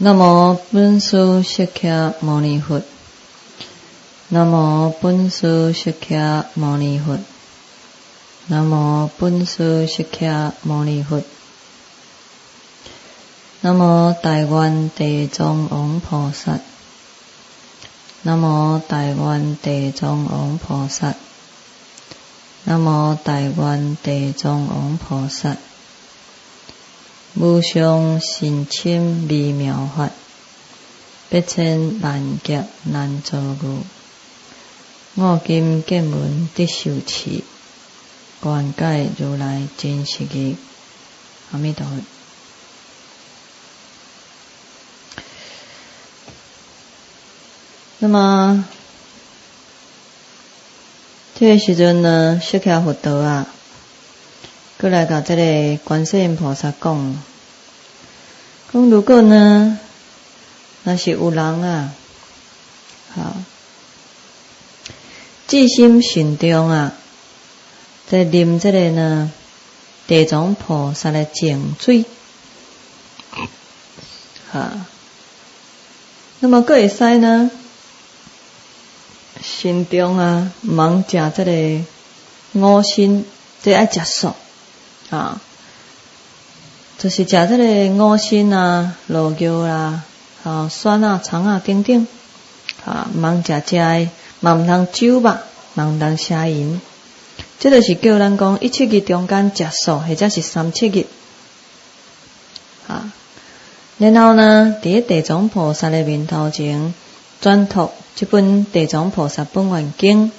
南无本师释迦牟尼佛。南无本师释迦牟尼佛。南无本师释迦牟尼佛。南无大愿地藏王菩萨。南无大愿地藏王菩萨。南无大愿地藏王菩萨。无上甚深微妙法，百千万劫难遭遇。我今见闻得受持，愿解如来真实义。阿弥陀佛。那么这个时阵呢，释迦佛陀啊，过来甲这个观世音菩萨讲，如果呢，若是有人啊，至心信中啊，在啉这个呢地藏菩萨的净水，那么佫会使呢，心中啊，茫食这个五辛，这爱食素就是食这个五辛啊、鹿肉啦、蒜啊、葱啊等等茫食的，嘛毋通酒吧，嘛毋通邪淫，这就是叫咱讲1七日中间食素，或者是3七日然后呢，伫地藏菩萨的面头前转读这本地藏菩萨本愿经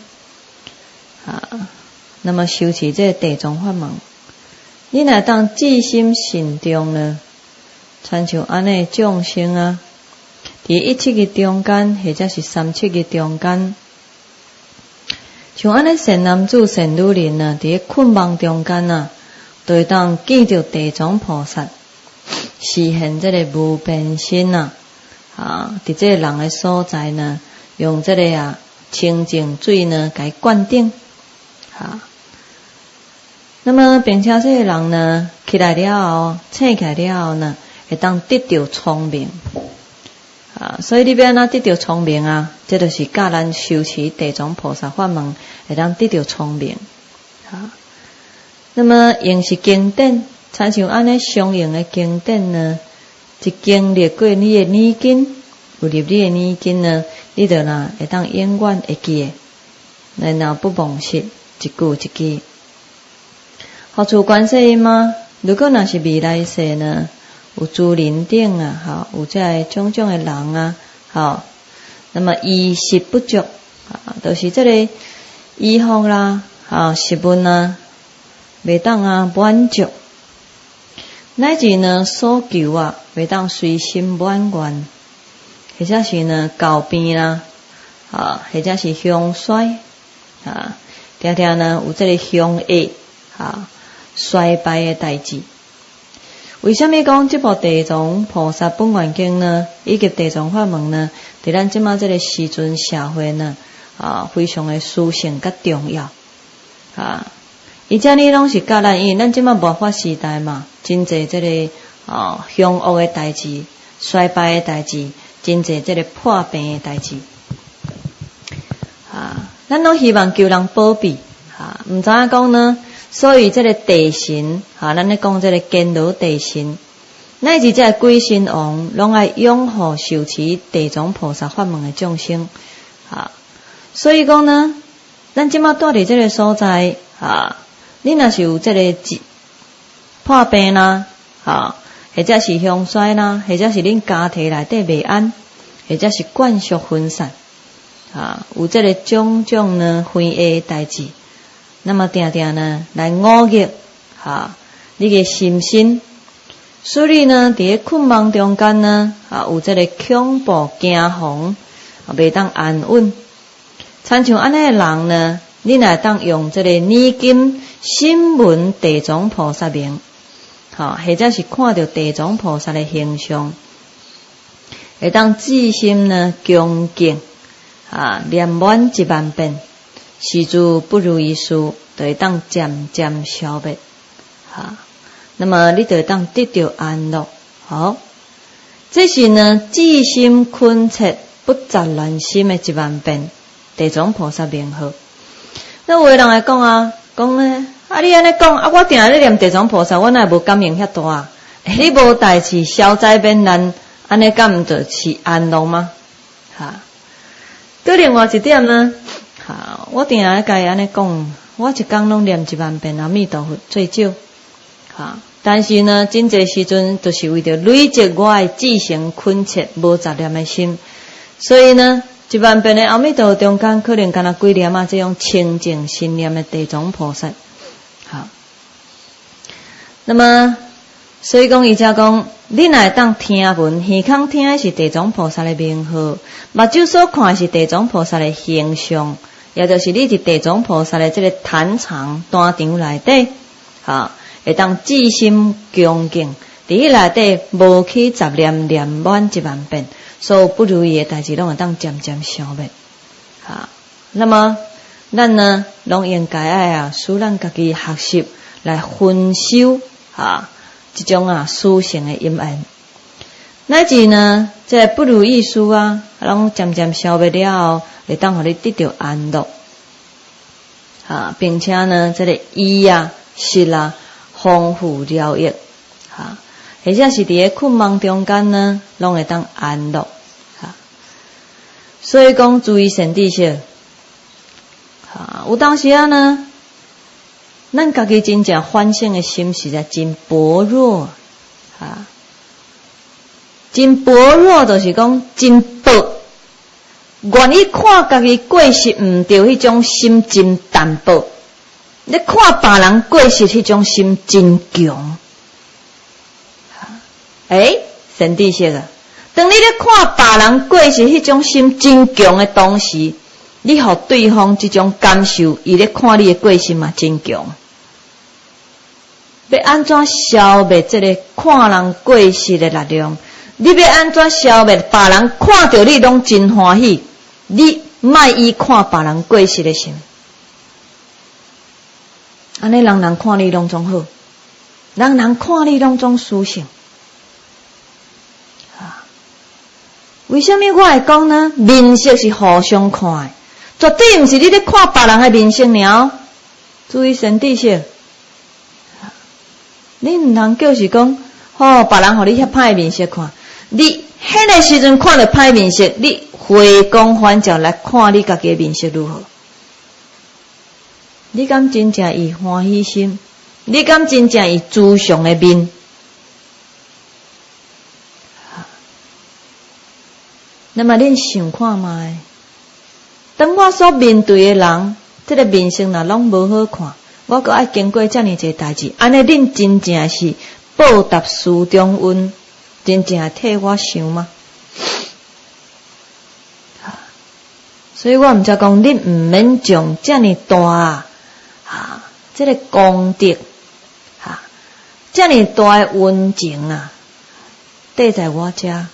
那么修持这地藏法门，你若当至心信中呢，亲像安尼众生啊，伫1七日中间，或者是3七日中间，像安尼善男子、善女人啊，伫困梦中间啊，都会当见到地藏菩萨示现这个无边身伫这个人的所在呢，用这个清净水呢，给灌顶那么并且这个人呢，起来了后，醒起来了后呢，会当得到聪明所以你要安怎得到聪明啊？这就是教咱修持地藏菩萨法门，会当得到聪明那么用是经典，亲像安尼相应的经典呢，一经历过你的耳根，有入你的耳根呢，你就会当永远会记的，然后不忘失，一句一句。好处观世音吗？如果若是未来世呢，有诸人等有这种种的人啊，那么衣食不足就是这个衣服啦食物啊，未当满足，乃至呢所求未当随心满愿，或者是呢交病啦或者是凶衰常常呢有这个凶恶衰败的代志。为什么讲这部地藏菩萨本愿经呢，以及地藏法门呢，在咱即马这个时阵社会呢非常的殊胜甲重要而且呢拢是教咱，因为咱即马末法时代嘛，真侪这个凶恶的代志、衰败的代志，真侪这个破病的代志咱拢希望求人保庇毋知影讲呢，所以这个地神咱咧讲这个坚牢地神，乃至这个鬼神王，拢爱拥护受持地藏菩萨法门的众生所以讲呢，咱即马住伫这个所在你若是有这个破病啦或者是凶衰啦，或者是恁家庭内底未安，或者是眷属分散有这个种种呢非恶的代志，那么定定呢来误入你的心身，所以呢伫困梦中间呢有这个恐怖惊惶，未当安稳。亲像安尼的人呢，你若当用这个耳根心闻地藏菩萨名或者是看到地藏菩萨的形象，会当至心呢恭敬念满10000遍，是诸不如意事就会当渐渐消灭那么你就会当得到安乐这是呢至心坤切不杂乱心的1万遍地藏菩萨名号。那有的人来讲啊，讲呢你安尼讲啊，我定咧念地藏菩萨，我哪会无感应遐大啊？你无代志消灾免难，安尼敢毋就是安乐吗？哈，对另外一点呢，哈，我定咧甲伊安尼讲，我一工拢念1万遍阿弥陀佛最少，哈，但是呢，真侪时阵都是为着累积我的至诚恳切无杂念的心，所以呢，1万遍的阿弥陀佛中间可能敢若几念啊，这种清净心念的地藏菩萨。好，那么所以讲伊才讲，你若会当听闻，耳孔听的是地藏菩萨的名号，目睭所看的是地藏菩萨的形象，也就是你伫地藏菩萨的这个坛场单场内底，哈，会当至心恭敬，伫迄内底无起杂念，念满1万遍，所有不如意的代志拢会当渐渐消灭。哈，那么咱呢，拢应该爱使咱家己学习来分修这种殊胜的因缘，乃至呢，这不如意事拢渐渐消灭了后，会当互你得到安乐，并且呢，这个意识丰富疗愈，而且是伫咧困梦中间呢，拢会当安乐，所以讲注意善知识。有当时呢，咱家己真正反省的心实在真薄弱，真薄弱就是讲真薄，愿意看家己过失毋对，迄种心真淡薄；你看别人过失，迄种心真强。善知识啊，当你咧看别人过失，迄种心真强的同时，你互对方这种感受，伊咧看你的过失嘛真强。要安怎消灭这个看人过失的力量？你要安怎消灭别人看到你拢真欢喜？你莫以看别人过失的心，安尼人人看你拢总好，人人看你拢总殊胜。为什么我会讲呢？面色是互相看的，绝对毋是你咧看别人的面色尔。注意善知识，你毋通就是讲，别人互你遐歹面色看，你迄个时阵看到歹面色，你回光返照来看你家己的面色如何？你敢真正以欢喜心？你敢真正以慈祥的面？那么恁想看卖，当我所面对的人，这个面色若拢无好看，我阁爱经过遮尔一个代志，安尼恁真正是报答师中恩，真正替我想吗？所以我毋才讲，恁毋免将遮尔大这个功德遮尔大的恩情缀在我遮。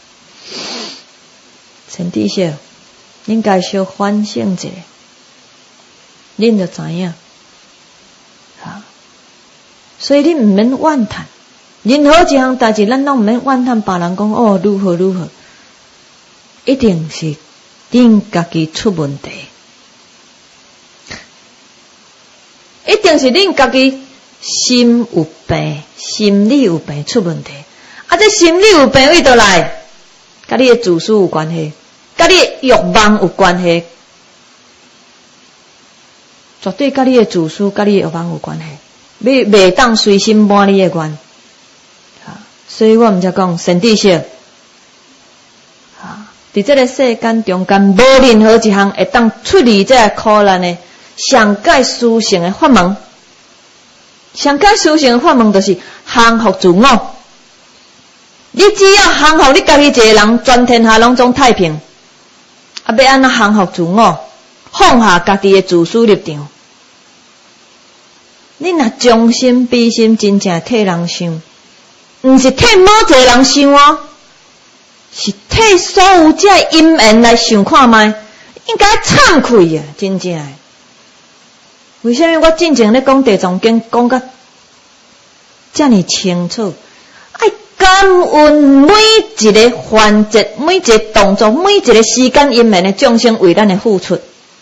善知识，应该小反省一下，恁就知影。所以恁毋免怨叹，任何一项代志，咱拢毋免怨叹别人讲如何如何，一定是恁家己出问题，一定是恁家己心有病，心理有病出问题。这心理有病为倒来，甲你的自私有关系，甲你的欲望有关系，绝对甲你的自私、甲你的欲望有关系。袂当随心满你的愿，所以我毋才讲善知识，伫这个世间中间，无任何一项会当出离这个苦难的上界殊胜的法门。上界殊胜的法门，就是降伏自我。你只要降伏你家己一个人，全天下拢总太平。要安怎降伏自我，放下家己的自私立场。你若将心比心，真正替人想，毋是替某一个人想是替所有这因缘来想看卖，应该惭愧真正的。为什么我进前咧讲地藏经讲甲这么清楚？ 感恩每一个环节、每一个动作、每一个时间，因缘的众生为咱的付出。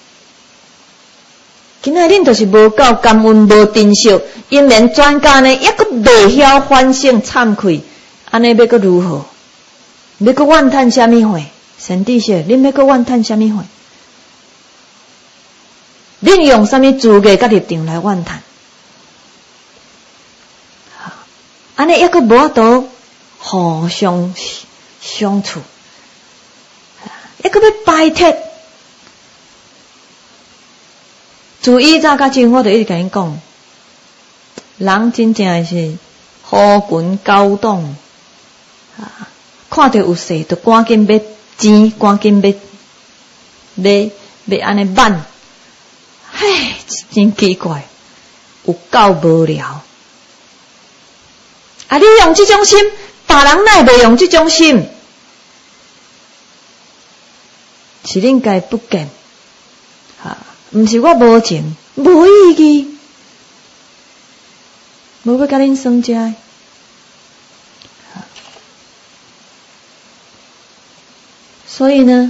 今仔恁就是无够感恩，无珍惜，因缘专家呢，抑阁未晓反省忏愧，安尼要阁如何？要阁怨叹啥物货？神智说，恁要阁怨叹啥物货？恁用啥物资格甲立场来怨叹？安尼抑阁无法度互相相处，抑阁要摆脱。自以早甲今，我就一直甲恁讲，人真正是好群高动，看到有势就赶紧要钱，赶紧要安尼办，唉，真奇怪，有够无聊。啊，你用这种心，别人哪会用这种心？是恁家不见。毋是我无情，无意义，无要甲恁算账。所以呢，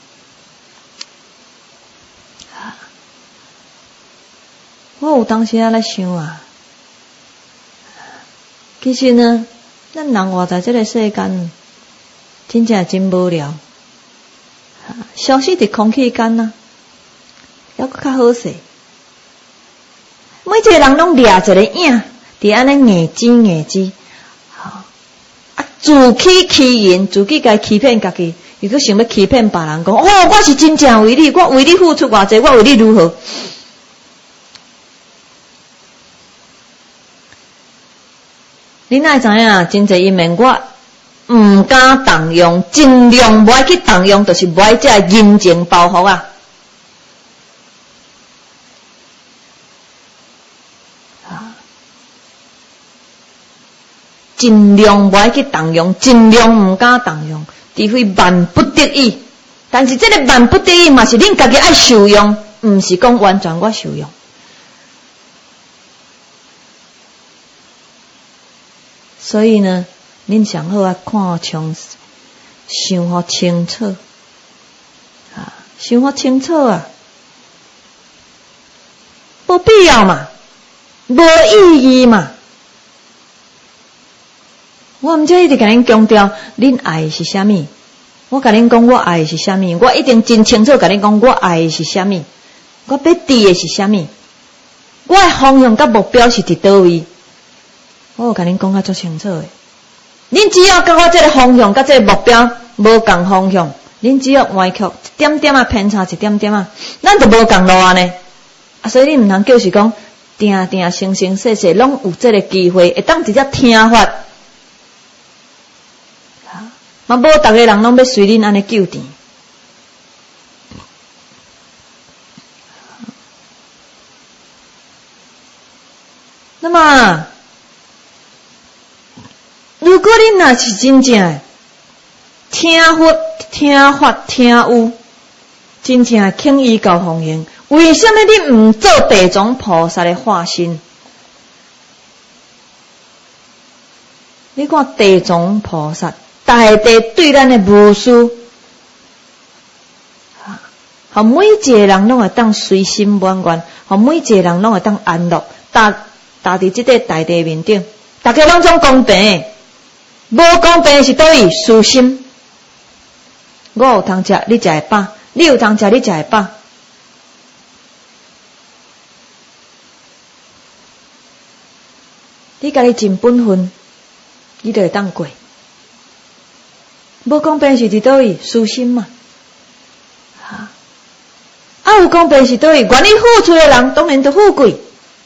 我有当时啊来想啊，其实呢，咱人活在这个世间，真正真无聊，消失伫空气间啊。还佫较好势，每一个人拢掠一个影，伫安尼硬挤，自欺欺人，自己家欺骗家己，又佫想要欺骗别人，讲我是真正为你，我为你付出偌济，我为你如何？你哪会知影？真侪因缘我毋敢动用，尽量无爱去动用，就是无爱这人情包袱啊。尽量无爱去动用，尽量毋敢动用，除非万不得已。但是这个万不得已嘛，是恁家己爱受用，毋是讲完全我受用。所以呢，恁上好啊，看清，想好清楚，想好清楚啊，无必要嘛，无意义嘛。我毋则一直甲恁强调，恁爱是啥物？我甲恁讲，我爱是啥物？我一定真清楚甲恁讲，我爱是啥物？我要伫的是啥物？我的方向甲目标是伫倒位？我有甲恁讲甲足清楚的。恁只要甲我这个方向甲这个目标无共方向，恁只要歪曲一点点啊，偏差一点点啊，咱就无共路啊呢。所以恁毋通叫是讲，定定生生世世拢有这个机会，会当直接听法。嘛，无逐个人拢要随恁安尼救甜。那么，如果恁若是真正听佛、听法、听悟，真正轻易教奉行，为什么恁毋做地藏菩萨的化身？你看地藏菩萨。大地对咱的无私，互每一个人拢会当随心满愿，互每一个人拢会当安乐，踏伫即个大地面顶，大家拢总公平，无公平是倒位私心。我有通食，你才会饱；你有通食，你才会饱。你家己尽本分，你就会当过。无公平是伫倒位私心嘛？有公平是倒位愿意付出的人，当然就富贵。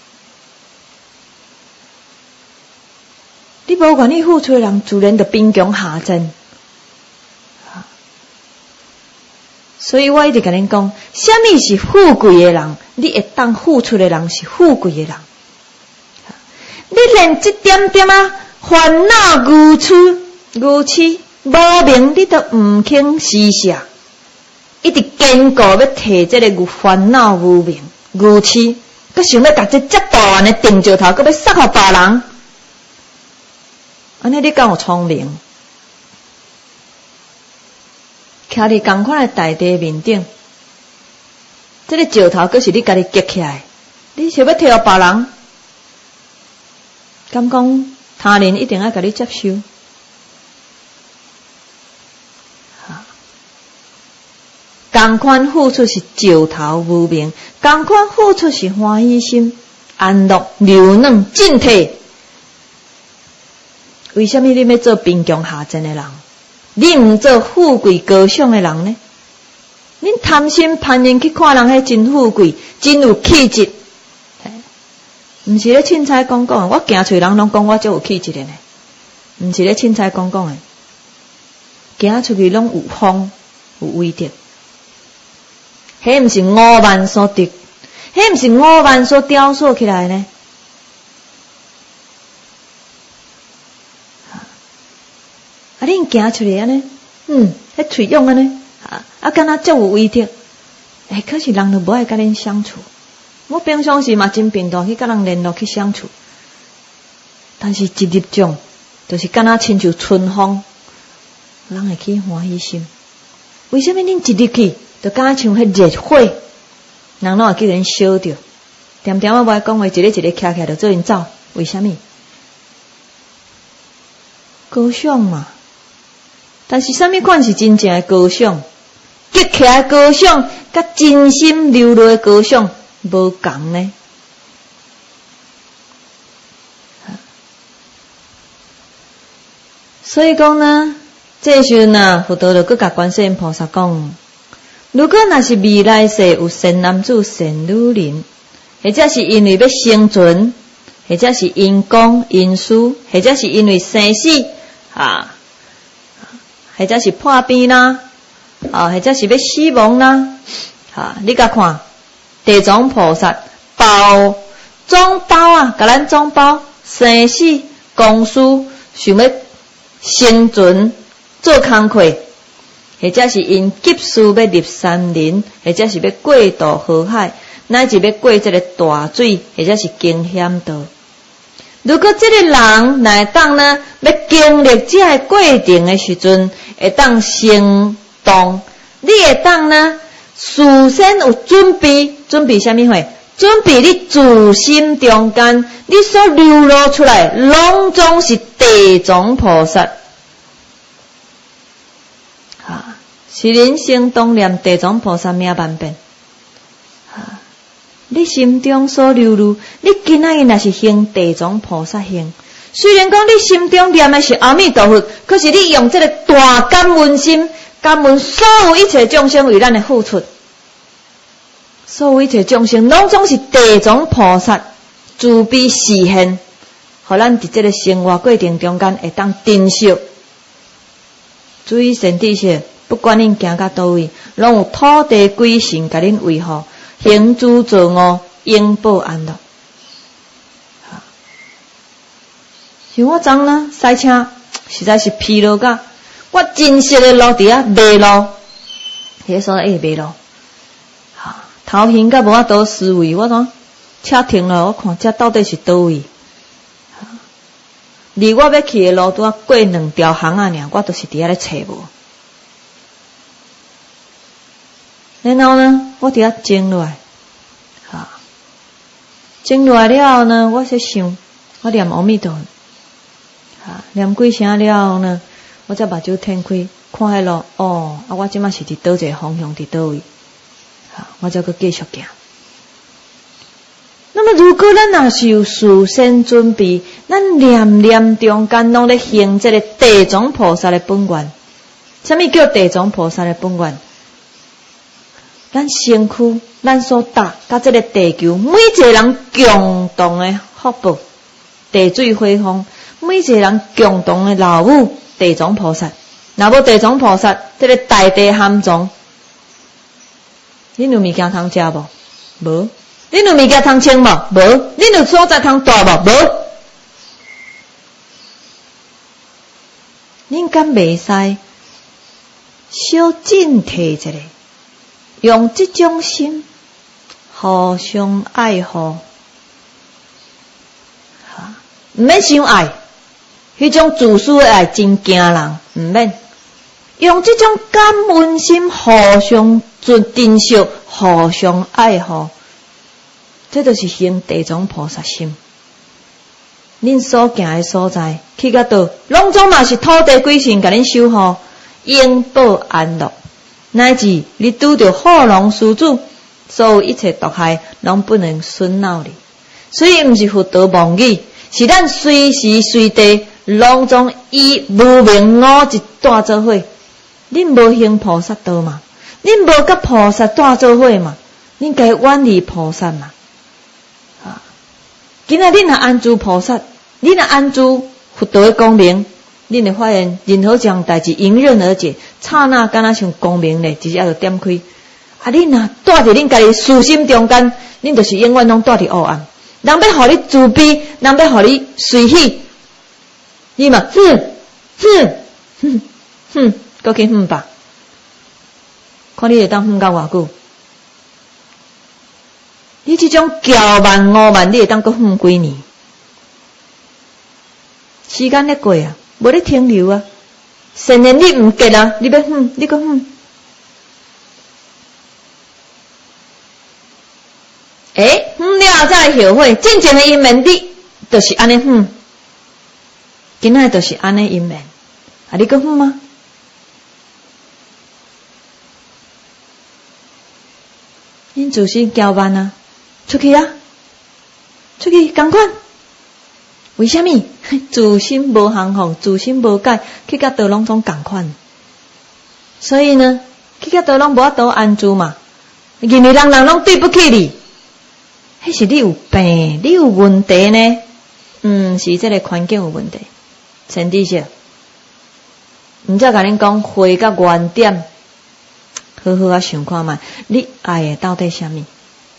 你无愿意付出的人，自然就贫穷下贱。所以我一直甲恁讲，什么是富贵的人？你会当付出的人是富贵的人。你连这点点啊烦恼愚痴。无明你都毋肯施舍，一直坚固要摕这个烦恼无明愚痴，佮想要甲这遮大汉的定石头，佮要塞互别人， 安尼你敢有聪明？徛伫同款的大地面顶，这个石头佫是你家己结起来，你想要摕互别人，敢讲他人一定要甲你接受？同款付出是石头无名，同款付出是欢喜心，安乐柔软净体。为什么你要做贫穷下贱的人？你毋做富贵高尚的人呢？恁贪心攀人去看人迄真富贵，真有气质。毋是咧凊彩讲讲的，我行出人拢讲我足有气质的呢。毋是咧凊彩讲讲的，行出去拢有风有威德。迄毋是五万所得，迄毋是五万所雕塑起来呢？啊，恁行出来安尼，迄喙用安尼，敢若足有威德。可是人就无爱甲恁相处。我平常时嘛真频道去甲人联络去相处，但是一入众，就是敢若亲像春风，人会起欢喜心。为什么恁一入去？就敢若像迄热火，人拢会叫人烧着。点点我无爱讲话，一个一个徛起来就做人走。为什么？高尚嘛。但是什么款是真正的高尚？结起来高尚，甲真心流露的高尚无共呢。所以讲呢，这时候呢，佛陀就佮甲观世音菩萨讲。如果若是未来世有善男子、善女人，或者是因为要生存，或者是因公因私，或者是因为生死或者是破病啦，或者是要死亡啦，你甲看地藏菩萨总包甲咱总包生死公私，想要生存做工课。或者是因急事要入山林，或者是要过渡河海，乃至要过这个大水，或者是惊险道。如果这个人来当呢，要经历这个过程的时阵，会当行动，你会当呢，事先有准备什么货？准备你自心中间，你所流露出来，拢总是地藏菩萨。是人生当念地藏菩萨名万遍，你心中所流露，你今仔日若是行地藏菩萨行，虽然讲你心中念的是阿弥陀佛，可是你用这个大感恩心，感恩所有一切众生为咱的付出，所有一切众生拢总是地藏菩萨慈悲示现，互咱伫这个生活过程中间会当珍惜。注意身体些。不管恁行到倒位，拢有土地鬼神甲恁维护，行诸作恶，永保安乐。像我昨呢赛车，实在是疲劳甲，我真实的路伫遐迷路，迄所会迷路。头晕甲无法度思维，我讲车停了，我看这到底是倒位。离我要去的路拄啊过2条巷仔尔，我都是伫遐咧找无。然后呢，我伫遐静落来，静落来了后呢，我在想，我念阿弥陀佛，念几声了后呢，我才目睭睁开，看迄路，我即马是伫倒一个方向，伫倒位，我才搁继续行。那么，如果咱若是有事先准备，咱念念中间拢咧行这个地藏菩萨的本愿。什么叫地藏菩萨的本愿？咱身躯，咱所搭，甲这个地球，每一个人共同的福报，地水火风，每一个人共同的老母地藏菩萨。若无地藏菩萨，这个大地含藏，恁有物件通食无？无。恁有物件通穿无？无。恁有所在通住无？无。恁敢袂使小警惕一下？用这种心互相爱护，毋免伤爱， 迄种自私的爱真惊人，毋免用这种感恩心，互相珍惜，互相爱护，这就是行地藏菩萨心。恁所行的所在，去到倒，拢总嘛是土地鬼神甲恁守护，永保安乐。乃至你拄着祸龙狮子，所有一切毒害，拢不能损恼你。所以，毋是佛道妄语，是咱随时随地，拢总以无明我一带做伙。恁无行菩萨道嘛？恁无甲菩萨带做伙嘛？恁该远离菩萨嘛？啊！今仔恁若安住菩萨，恁若安住佛道的光明，恁会发现任何一项代志迎刃而解，刹那敢若像光明咧，直接就点开。啊！恁若带伫恁家己私心中间，恁就是永远拢带伫黑暗。人要互你自卑，人要互你随喜，你嘛搁去吧，看你会当到偌久。你这种骄慢傲慢，你会当搁几年？时间咧过啊，无咧停留啊。善念你毋结啊，你要你搁了再后悔，真正的因缘你就是安尼今仔就是安尼因缘，啊你搁吗？恁自身骄慢啊，出去啊，出去赶快！为什么？自心无降伏，自心无改，去甲倒拢总共款。所以呢，去甲倒拢无法度安住嘛，因为人拢对不起你。迄是你有病，你有问题呢？是这个环境有问题。前提是，毋则甲恁讲回到原点，好好啊想看觅，你爱的到底啥物？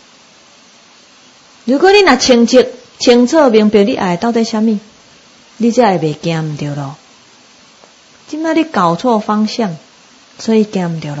如果你若清楚明白你爱的到底啥物，你才会袂行毋对路。即摆你搞错方向，所以行毋对路。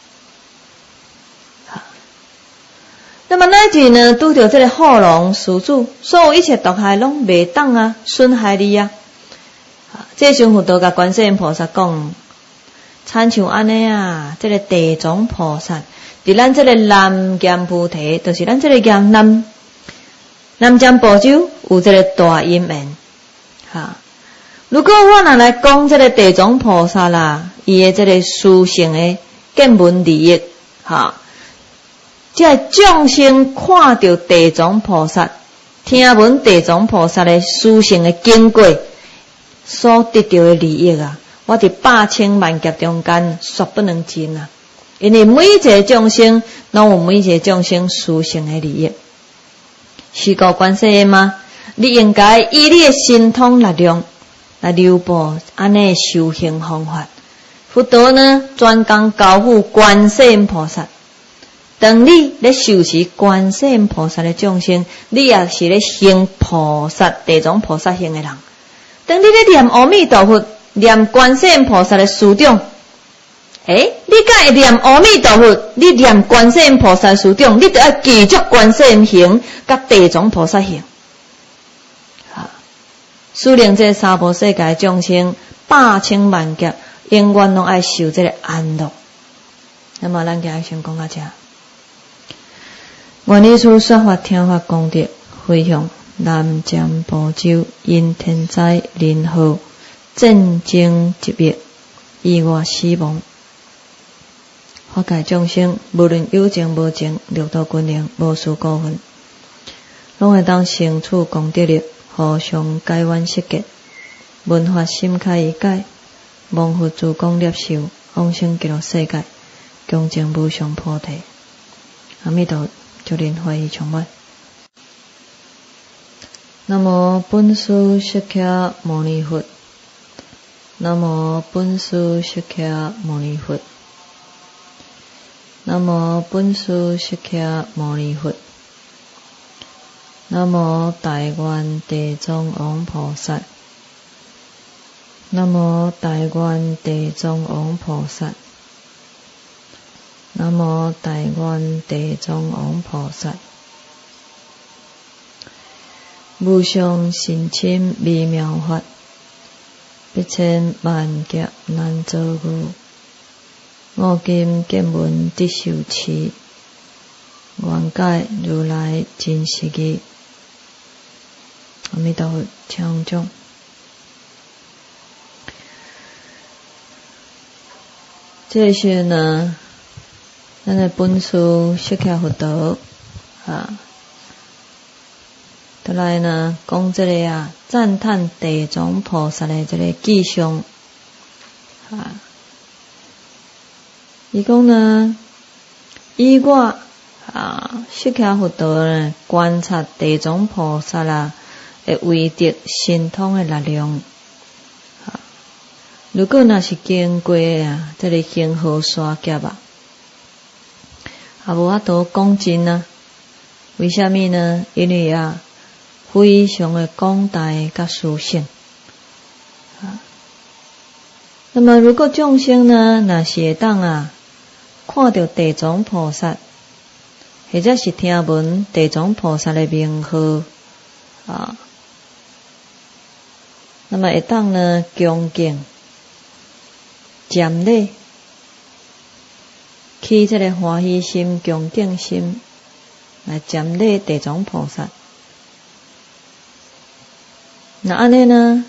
那么乃至呢，拄着这个祸龙狮子，所有一切毒害拢袂当啊，损害你啊。这时佛道甲观世音菩萨讲，参像安尼啊，这个地藏菩萨，伫咱这个南阎菩提，就是咱这个南瞻部洲有这个大因缘。如果我若来讲这个地藏菩萨啦，伊的这个殊胜的见闻利益，这众生看到地藏菩萨，听闻地藏菩萨的殊胜的经过，所得到的利益啊，我伫8,000,000劫中间说不能尽啊！因为每一个众生拢有每一个众生殊胜的利益。是告观世音吗？你应该以你的神通力量来流布安尼修行方法。佛陀呢，专讲交付观世音菩萨。当你咧受持观世音菩萨的众生，你也是咧行菩萨地藏菩萨行的人。当你咧念阿弥陀佛、念观世音菩萨的师长，你敢会念阿弥陀佛？你念观世音菩萨师长，你就要记住观世音行甲地藏菩萨行。使令这三无世界众生8,000,000劫，永远拢爱受这个安乐。那么咱今日先讲到这。愿以此说法听法功德，回向南瞻部洲因天灾人祸、战争疾病、意外死亡，法界众生无论有情无情，六道军灵无数过分，拢会当成处功德力，互相解冤释结，闻法心开意解，蒙佛主公接受，往生极乐世界，恭敬无上菩提。阿弥陀就连会议充满。南无本师释迦牟尼佛。南无本师释迦牟尼佛。南无本师释迦牟尼佛。南无大愿地藏王菩萨。南无大愿地藏王菩萨。南无大愿地藏王菩萨。无上甚深微妙法， 百千万劫难遭遇，我今见闻得受持，愿解如来真实义。阿弥陀佛，请讲。这些呢，咱的本师释迦佛陀再来呢，讲这个赞叹地藏菩萨的这个迹象伊讲呢，以我释迦佛陀呢观察地藏菩萨的威德神通的力量如果若是经过这个恒河沙劫无法度讲尽为什么呢？因为非常的广大甲殊胜那么如果众生呢，若是会当看到地藏菩萨，或者是听闻地藏菩萨的名号那么会当呢恭敬瞻礼，起这个欢喜心、恭敬心来瞻礼地藏菩萨。那安尼呢？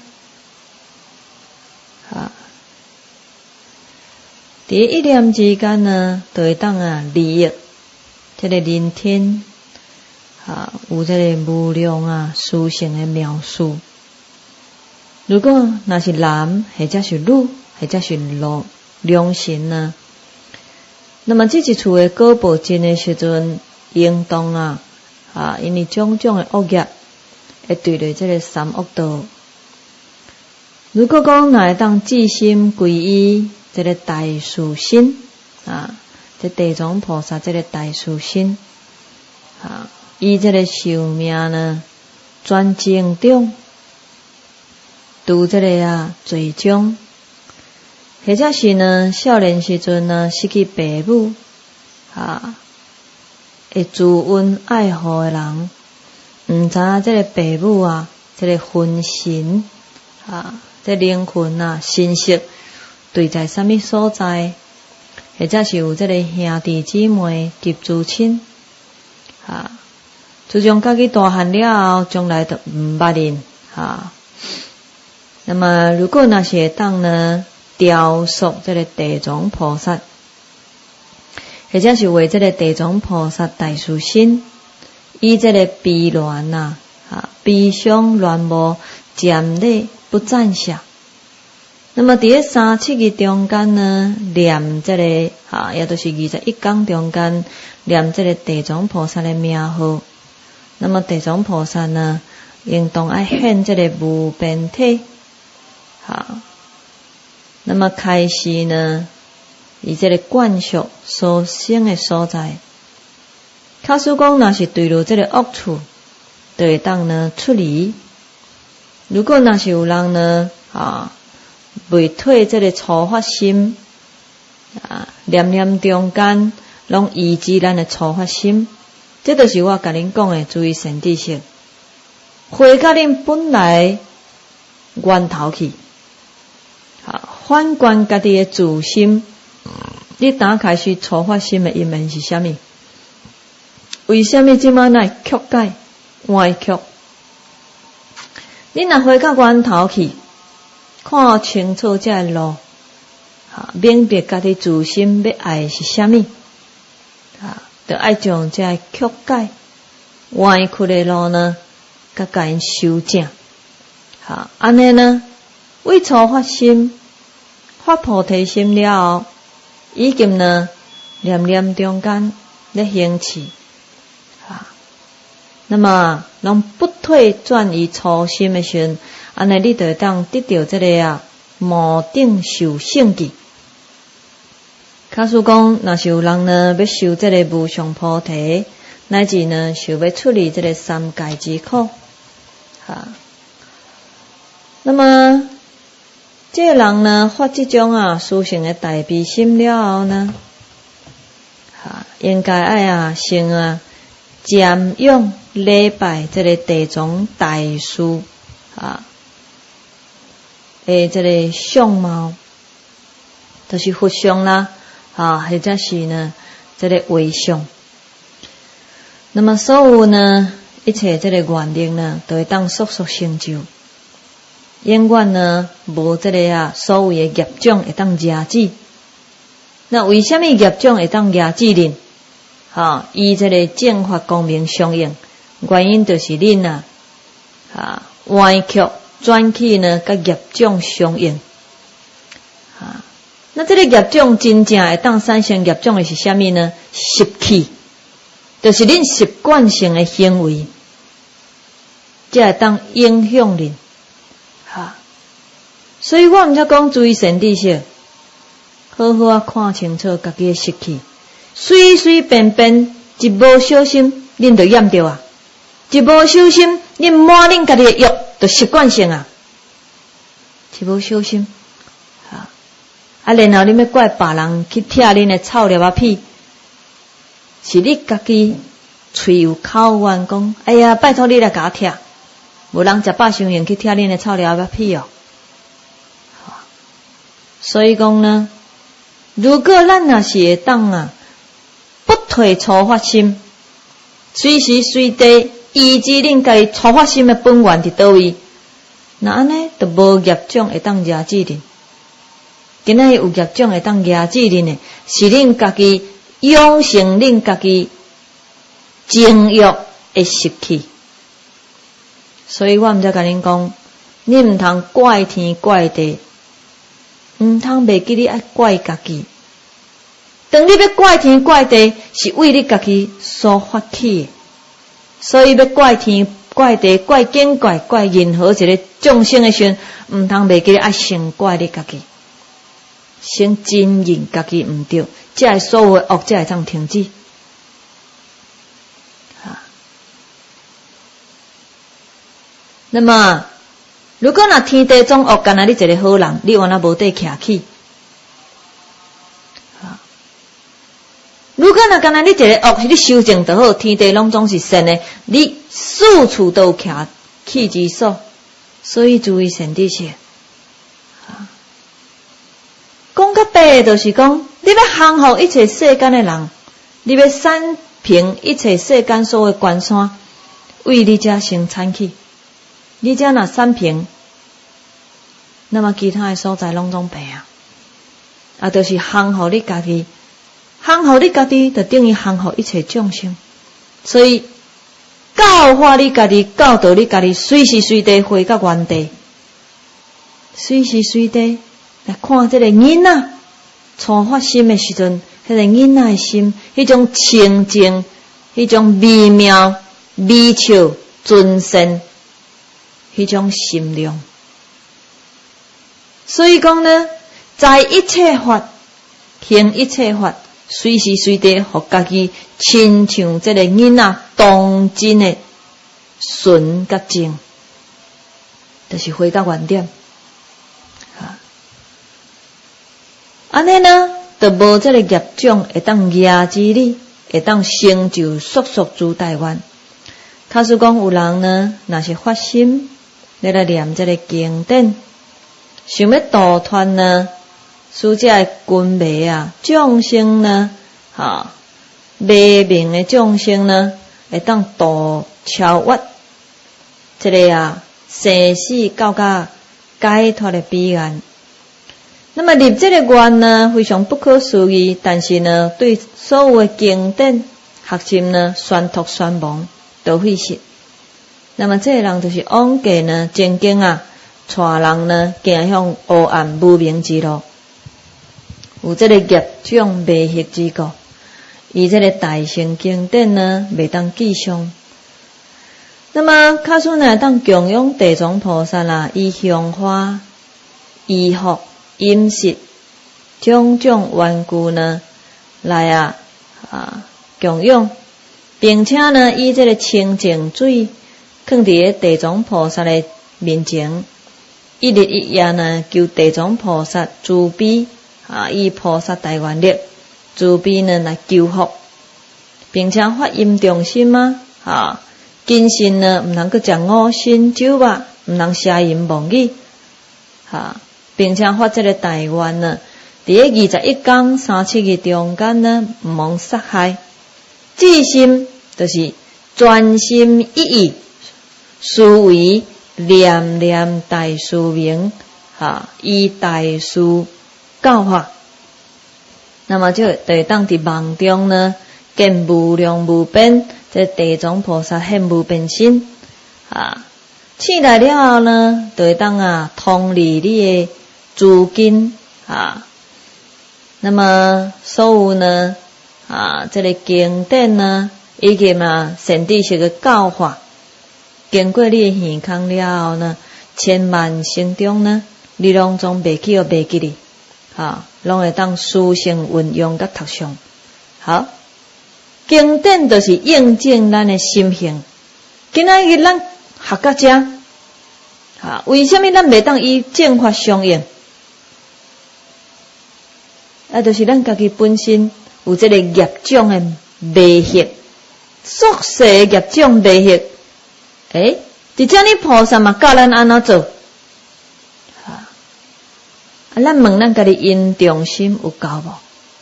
伫一念之间呢，就会当利益这个人天有这个无量殊胜的妙事。如果那是男，或者是女，或者是良神呢？那么这一处的果报尽的时阵，应当因为种种的恶业会对着这个三恶道。如果讲若会当至心皈依这个大士心这地藏菩萨这个大士心以这个寿命呢专精中拄这个罪中，或者是呢少年时阵呢失去父母会自恩爱护的人，毋知影这个父母这个魂神这灵魂神识对在什么所在，或者是有这个兄弟姊妹及诸亲自从家己大汉了后，将来都毋捌认那么如果若是会当呢雕塑这个地藏菩萨，或者是为这个地藏菩萨大士心，以这个悲恋悲伤恋慕瞻礼不赞舍。那么伫三七日中间呢，念这个也就是21天中间念这个地藏菩萨的名号。那么地藏菩萨呢，应当爱显这个无边体那么开始呢，以这个观想所生的所在。假使讲若是对入这个恶处，就会当呢出离。如果若是有人呢未退这个初发心念念中间拢抑制咱的初发心，这就是我甲恁讲的注意善知识，回到恁本来源头去反观家己的自心。你打开始初发心的因缘是啥物？为什么即摆来曲解歪曲？你若回到源头去，看清楚这个路明白家己自心要爱是啥物就爱将这个曲解歪曲的路呢，甲因修正安尼呢，为初发心发菩提心了后，已经呢念念中间咧行持那么拢不退转移初心的时阵，安尼你就会当得到这个无顶受胜记。假使讲若是有人呢要修这个无上菩提，乃至呢想要出离这个三界之苦那么这个人呢发这种殊胜的大悲心了后呢应该爱先瞻仰礼拜这个地藏大士这个相貌，就是佛相啦，或者是呢这个为相。那么所有呢一切这个愿力呢，都会当速速成就。永远呢无这个所有的业障会当压制。那为什么业障会当压制呢？依这个正法光明相应，原因就是恁歪曲转去呢，甲业障相应。那这个业障真正会当产生业障的是什么呢？习气，就是恁习惯性的行为，才会当影响恁。所以我毋才讲注意善知识，好好看清楚家己的习气。随随便便一无小心，恁就染着啊！一无小心，恁满恁家己的欲就习惯性啊！一无小心，然后恁要怪别人去拆恁的臭粒仔屁，是你家己喙有口冤讲，哎呀，拜托你来甲我拆，无人食饱伤用去拆恁的臭粒仔屁哦。所以讲呢，如果咱若是会当不退初发心，随时随地依止恁家己初发心的本源伫倒位，那安尼就无业障会当压制恁。今仔有业障会当压制恁的，是恁家己养成恁家己情欲的习气。所以我毋才甲恁讲，恁毋通怪天怪地，毋通袂记你爱怪家己。当你要怪天怪地，是为你家己所发起的，所以要怪天怪地、怪境怪任何一个众生的时阵，毋通袂记爱先怪你家己，先承认家己毋对，才会所有的恶才会当停止。那么，如果若天地总恶，干那你一个好人，你原来无地徛起。如果若干那你一个恶，你修正就好，天地拢总是善的，你四处都有徛起之所。所以注意善知识。讲较白就是讲，你要降服一切世间的人，你要铲平一切世间所有关山，为你才生产起。你才若铲平，那么其他的所在拢总白就是降服你家己。降服你家己，就等于降服一切众生。所以教化你家己，教导你家己，随时随地回到原地，随时随地来看这个囡仔初发心的时阵，迄个囡仔的心，迄种清净，迄种美妙、美巧、纯善，迄种心量。所以讲呢，在一切法，行一切法。随时随地，互家己亲像这个囡仔当真的纯甲净，就是回到原点。安尼呢，就无这个业障会当压制你，会当成就速速诸大愿。假使讲有人呢，若是发心，你来念这个经典，想要度脱呢？使这个君迷众生呢，迷明的众生呢，会当度超越这个生死到解脱的彼岸。那么立这个愿呢，非常不可思议，但是呢，对所有的经典学习呢，宣读宣忘都会是。那么这个人就是往计呢，正经带人呢，行向黑暗无明之路。有这个业障迷惑之故，以这个大乘经典呢，未当记上。那么，假使呢，当供养地藏菩萨以香花、衣服、饮食种种缘故呢，来供养，并且呢，以这个清净水放伫地藏菩萨的面前，一日一夜呢，求地藏菩萨慈悲。以菩萨大愿力慈悲呢来救福，并且发殷重心谨慎呢，毋通阁食五辛酒肉，毋通邪淫妄语， 并且发这个大愿呢，伫个21天37日中间呢，毋忘杀害，至心就是专心一意，思维念念大师名，以大师教法，那么就会当伫梦中呢，见无量无边这地藏菩萨现无边身，醒来了后呢，就会当通理你的诸经，那么所有呢，这个经典呢，以及善知识的教法，经过你的耳孔了后呢，千万生中呢，你拢总袂记袂记哩，拢会当思想运用甲读诵。好，经典就是印证咱的心性。今仔日咱学到这，为什么咱袂当以正法相应？就是咱家己本身有这个业障的迷惑，宿世业障迷惑。伫这里菩萨嘛教咱安怎做？咱问咱家己因重心有够无？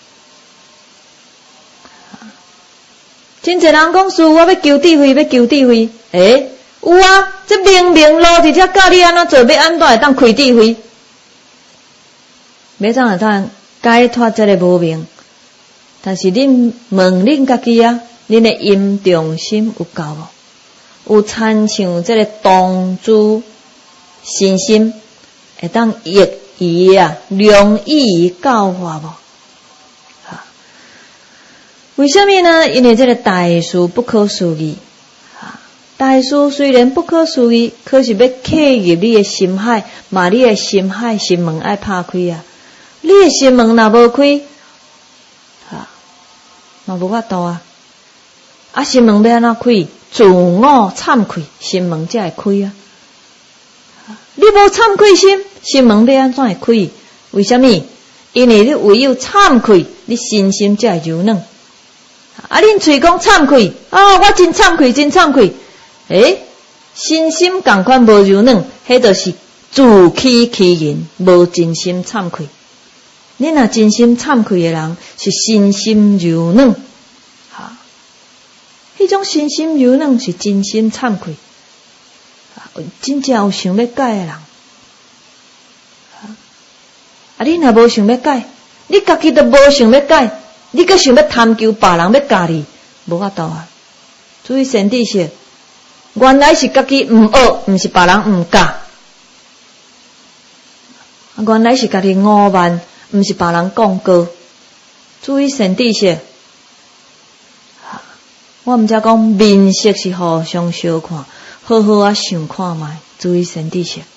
真侪人讲师父，我要求智慧，要求智慧。有啊，这明明路伫遮教你安怎做，要安怎会当开智慧？要怎会当解脱这个无明？但是恁问恁家己啊，恁的因重心有够无？有参像这个当主信心，会当益伊良益教化无？为什么呢？因为这个大事不可思议。大事虽然不可思议，可是要刻入你的心海，你的心海心门爱拍开啊！你的心门若无开，嘛无法度啊！心门要安怎开？自我忏悔，心门才会开啊！你无忏悔心，心门要安怎会开？为什么？因为你唯有忏悔，你身心才会柔软。恁嘴讲忏悔，我真忏悔，真忏悔。身心同款无柔软，迄就是自欺欺人，无真心忏悔。恁若真心忏悔的人，是身心柔软。迄种身心柔软是真心忏悔，真正有想要改的人。你若无想要改，你家己都无想要改，你阁想要探求别人要教你，无法度啊！注意善知识，原来是家己毋学，毋是别人毋教；原来是家己傲慢，毋是别人讲过。注意善知识。我毋则讲面色是互相相看，好好想看卖，注意善知识。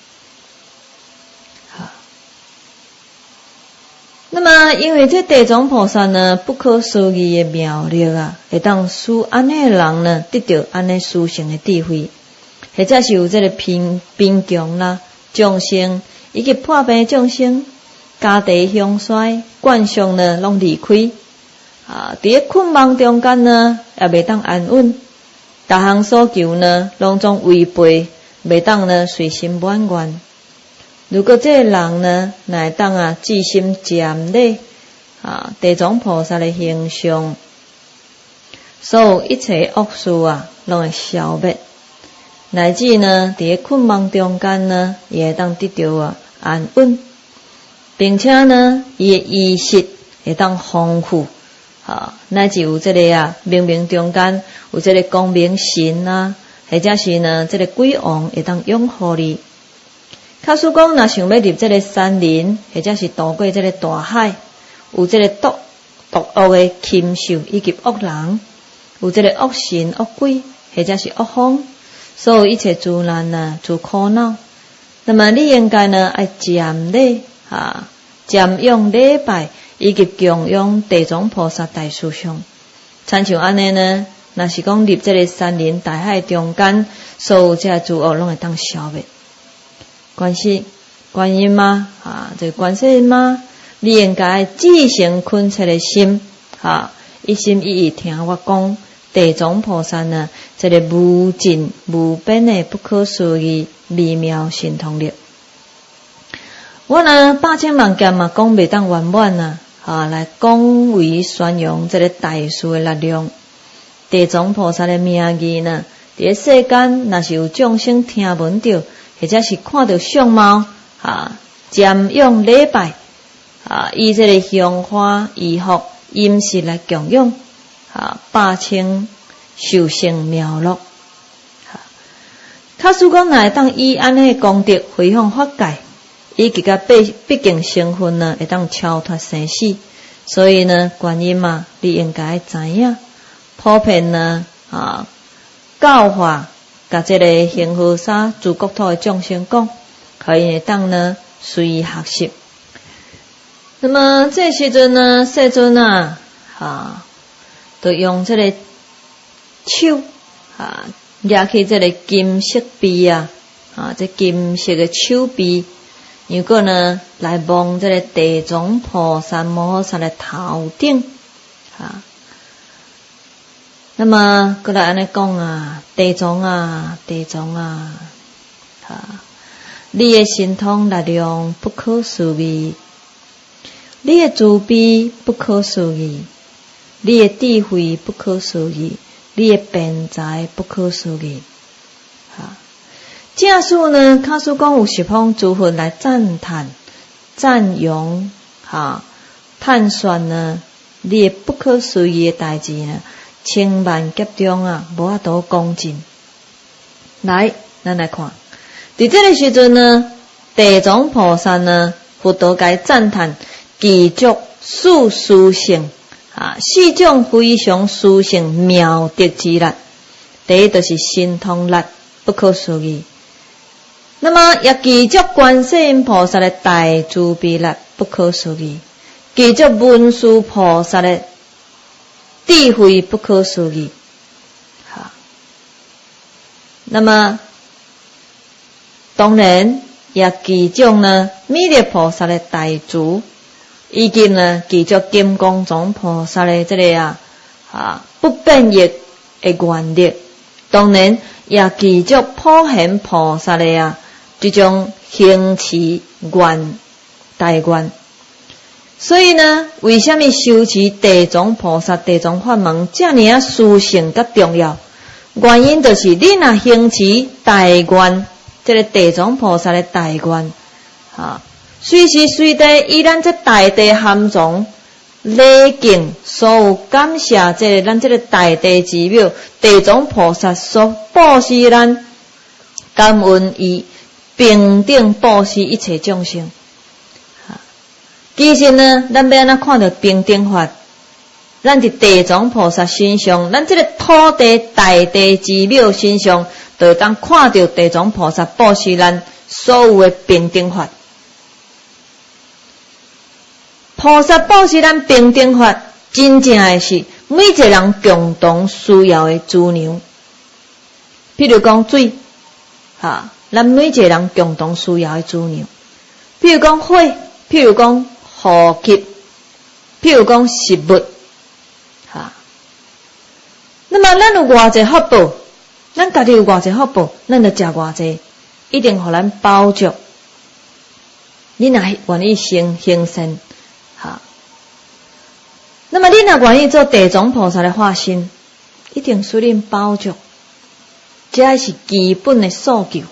那么，因为这地藏菩萨呢，不可思议的妙力会当使安尼的人呢，得到安尼殊胜的智慧，或者是有这个贫穷啦、众生以及破病众生、家庭凶衰、惯性呢，拢离开。伫个困梦中间呢，也袂当安稳，逐项所求呢，拢总违背，袂当呢随心满愿。如果这个人呢，乃当至心瞻礼地藏菩萨的形象，所有一切恶事拢会消灭，乃至呢，伫个困梦中间呢，也会当得到安稳，并且呢，伊的意识会当丰富。乃至有这个冥冥中间有这个光明神或者是呢这个鬼王会当拥护你。假使讲若想要入这个山林，或者是渡过这个大海，有这个毒恶的禽兽以及恶人，有这个恶神恶鬼或者是恶风，所有一切诸难诸苦恼，那么你应该呢爱瞻礼瞻仰礼拜。以及供养地藏菩萨大师像，参像安尼呢，若是讲入这个山林大海中间，所有这诸恶拢会当消灭。观音妈这个观世音妈，你应该至诚恳切的心一心一意听我讲地藏菩萨呢，这个无尽无边的不可思议微妙神通力。 我呢8000万件嘛讲袂当圆满啊，来讲为宣扬这个大事的力量。地藏菩萨的名义呢，伫世间若是有众生听闻到，或者是看到相貌瞻仰礼拜以这个香花衣服饮食来供养8000受胜妙乐。假使讲若会当以安尼功德回向法界，以及甲毕竟身份呢会当超脱生死，所以呢观音嘛，你应该知影，普遍呢教化甲这个幸福沙诸国土的众生讲，可以会当呢随意学习。那么这时阵呢，世尊就用这个手拿起这个金色臂这金色的手臂，如果呢来摸这个地藏菩萨摩诃萨的头顶那么过来安尼讲地藏地藏你的神通力量不可思议，你的慈悲不可思议，你的智慧不可思议，你的辩才不可思议正使呢假使讲有十方诸佛来赞叹赞扬探算呢你的不可思议的代志呢，千万劫中无法度讲尽。来咱来看伫这个时阵呢，地藏菩萨呢佛陀该赞叹具足四殊胜四种非常殊胜妙德之力。第一就是神通力不可思议，那么也具足观世音菩萨的大慈悲力不可思议，具足文殊菩萨的智慧不可思议那么当然也具足呢弥勒菩萨的大慈，以及呢具足金刚藏菩萨的这个不变异的愿力，当然也具足普贤菩萨的这种行持愿大愿。所以呢，为什么修持地藏菩萨地藏法门这么殊胜甲重要？原因就是你若行持大愿，这个地藏菩萨的大愿随时随地以咱这大地含藏礼敬所有感谢这个咱这个大地之母地藏菩萨所布施咱，感恩伊平等布施一切众生。其实呢，咱要安怎看到平等法？咱伫地藏菩萨身上，咱这个土地大地之母身上，就当看到地藏菩萨布施咱所有的平等法。菩萨布施咱平等法，真正的是每一个人共同需要的资粮。譬如讲水，咱每一个人共同需要的资粮。譬如讲火，譬如讲呼吸，譬如讲食物，那么咱有偌济福报，咱家己有偌济福报，咱就食偌济，一定互咱饱足。你若愿意行善，那么你若愿意做地藏菩萨的化身，一定使恁饱足，这是基本的诉求。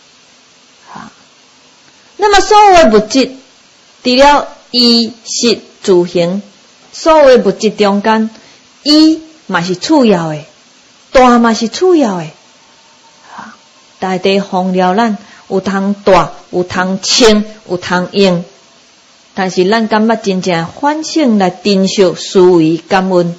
那么所有的物质，除了衣食住行，所有的物质中间，衣嘛是次要的，大嘛是次要的。大地丰了咱，有通大，有通清，有通用，但是咱感觉真正反省来珍惜、思维、感恩。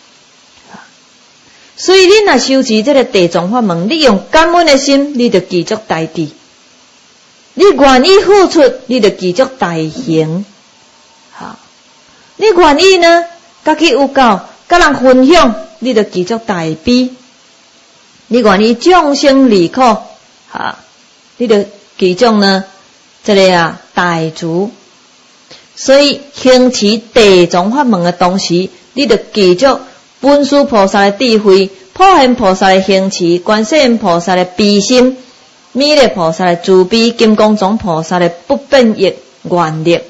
所以你若修持这个地藏法门，你用感恩的心，你就具足大智；你愿意付出，你就具足大行。你愿意呢，家己有教，甲人分享，你就具足大悲；你愿意众生离苦，你就具足呢这个大慈。所以行持地藏法门的同时，你就具足文殊菩萨的智慧、普贤菩萨的行持、观世音菩萨的悲心、弥勒菩萨的慈悲、金刚藏菩萨的不变异愿力。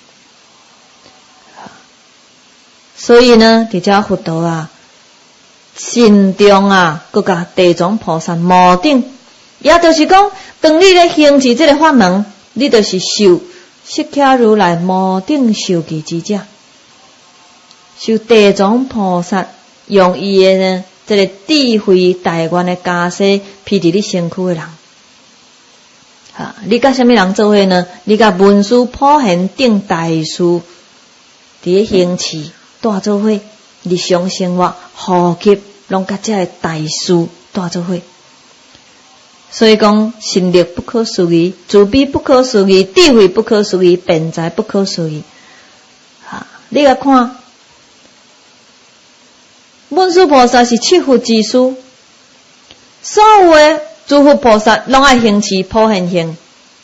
所以呢，伫遮佛陀啊，心中啊，佮甲地藏菩萨摩顶，也就是讲，当你咧行持这个法门，你就是受释迦如来摩顶受记之者，受地藏菩萨用伊的呢，这个智慧大愿的加持披伫你身躯的人。你甲什么人做伙呢？你甲文殊普贤顶大士伫咧行持带做伙，日常生活呼吸拢甲遮个大士带做伙。所以讲，神力不可思议，慈悲不可思议，智慧不可思议，辩才不可思议。你来看，文殊菩萨是七佛之师，所有的诸佛菩萨拢爱行持普贤行。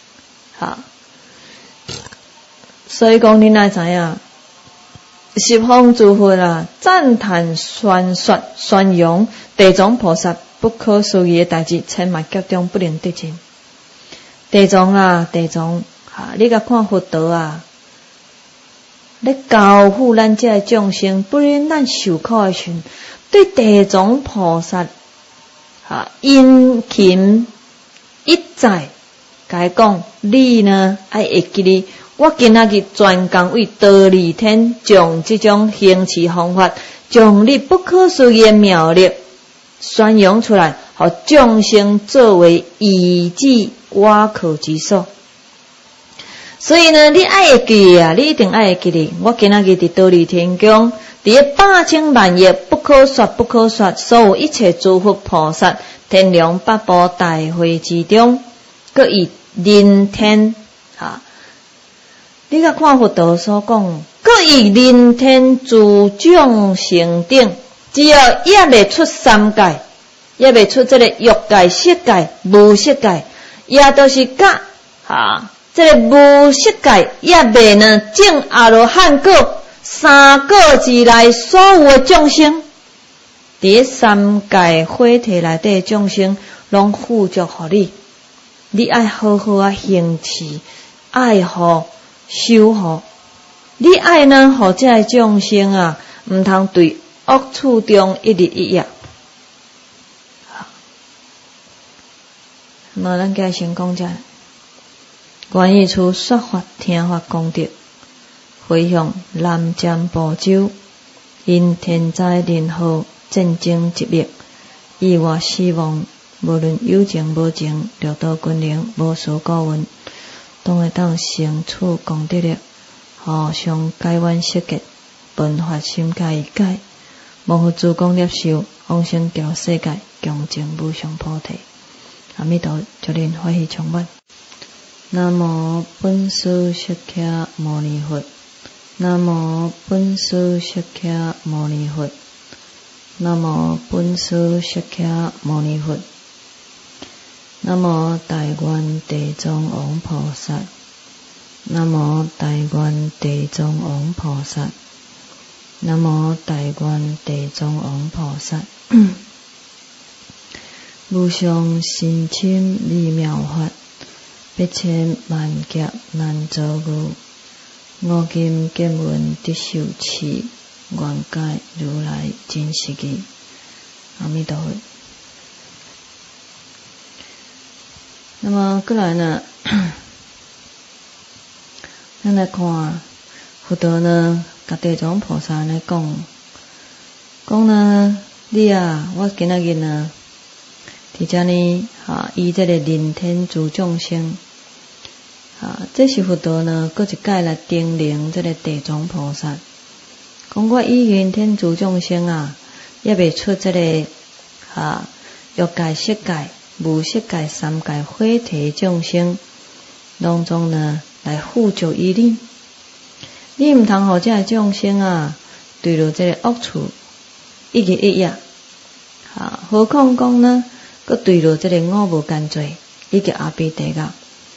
所以讲，恁爱知影，十方诸佛啊，赞叹宣说宣扬地藏菩萨不可思议的代志，千万劫中不能得尽。地藏啊，地藏你甲看佛陀啊，咧教护咱这众生，不然咱受苦的时，对地藏菩萨殷勤一再甲伊讲，你呢爱会记哩。我今仔日专工为道理天，将这种行持方法，将你不可思议的妙力宣扬出来，互众生作为依止瓦靠之所。所以呢，你爱会记啊，你一定爱会记哩。我今仔日伫道理天宫，伫百千万亿不可说不可说，所有一切诸佛菩萨天龙八部大会之中，各以聆听你甲看佛陀所讲，各以聆听诸众生顶，只要也未出三界，也未出这个欲界、色界、无色界，也都是甲这个无色界也未呢证阿罗汉果三果之内所有的众生，伫三界火体内底的众生，拢付祝互你。你爱好好啊行持，爱护修护，你爱呢？互这个众生啊，毋通对恶处中一日一夜。那咱家先讲者，观义处说法听法功德，回向南瞻部洲，因天灾人祸、战争疾病、意外死亡，无论有情无情，六道军灵，无所顾问。都会当成处功德力，互相解冤释结，分发心界一解，无互诸功业受，往生极乐世界，共证无上菩提。阿弥陀祝恁欢喜充满。南无本师释迦牟尼佛。南无本师释迦牟尼佛。南无本师释迦牟尼佛。南无大愿地藏王菩萨。南无大愿地藏王菩萨。南无大愿地藏王菩萨。无上深深微妙法，百千万劫难遭遇。我今见闻得受持，愿解如来真实义。阿弥陀佛。那么过来呢，咱来看佛陀呢，甲地藏菩萨来讲呢，你啊，我今仔日呢，伫遮呢，以这个聆听诸众生，这是佛陀呢，搁一届来叮咛这个地藏菩萨，讲我以聆听诸众生啊，也未出这个欲界、色界、无色界三界火体众生当中呢，来护助于你。你毋通互这个众生啊，对落这个恶处一日一夜，何况讲呢，佮对落这个恶无间罪，以及阿鼻地狱，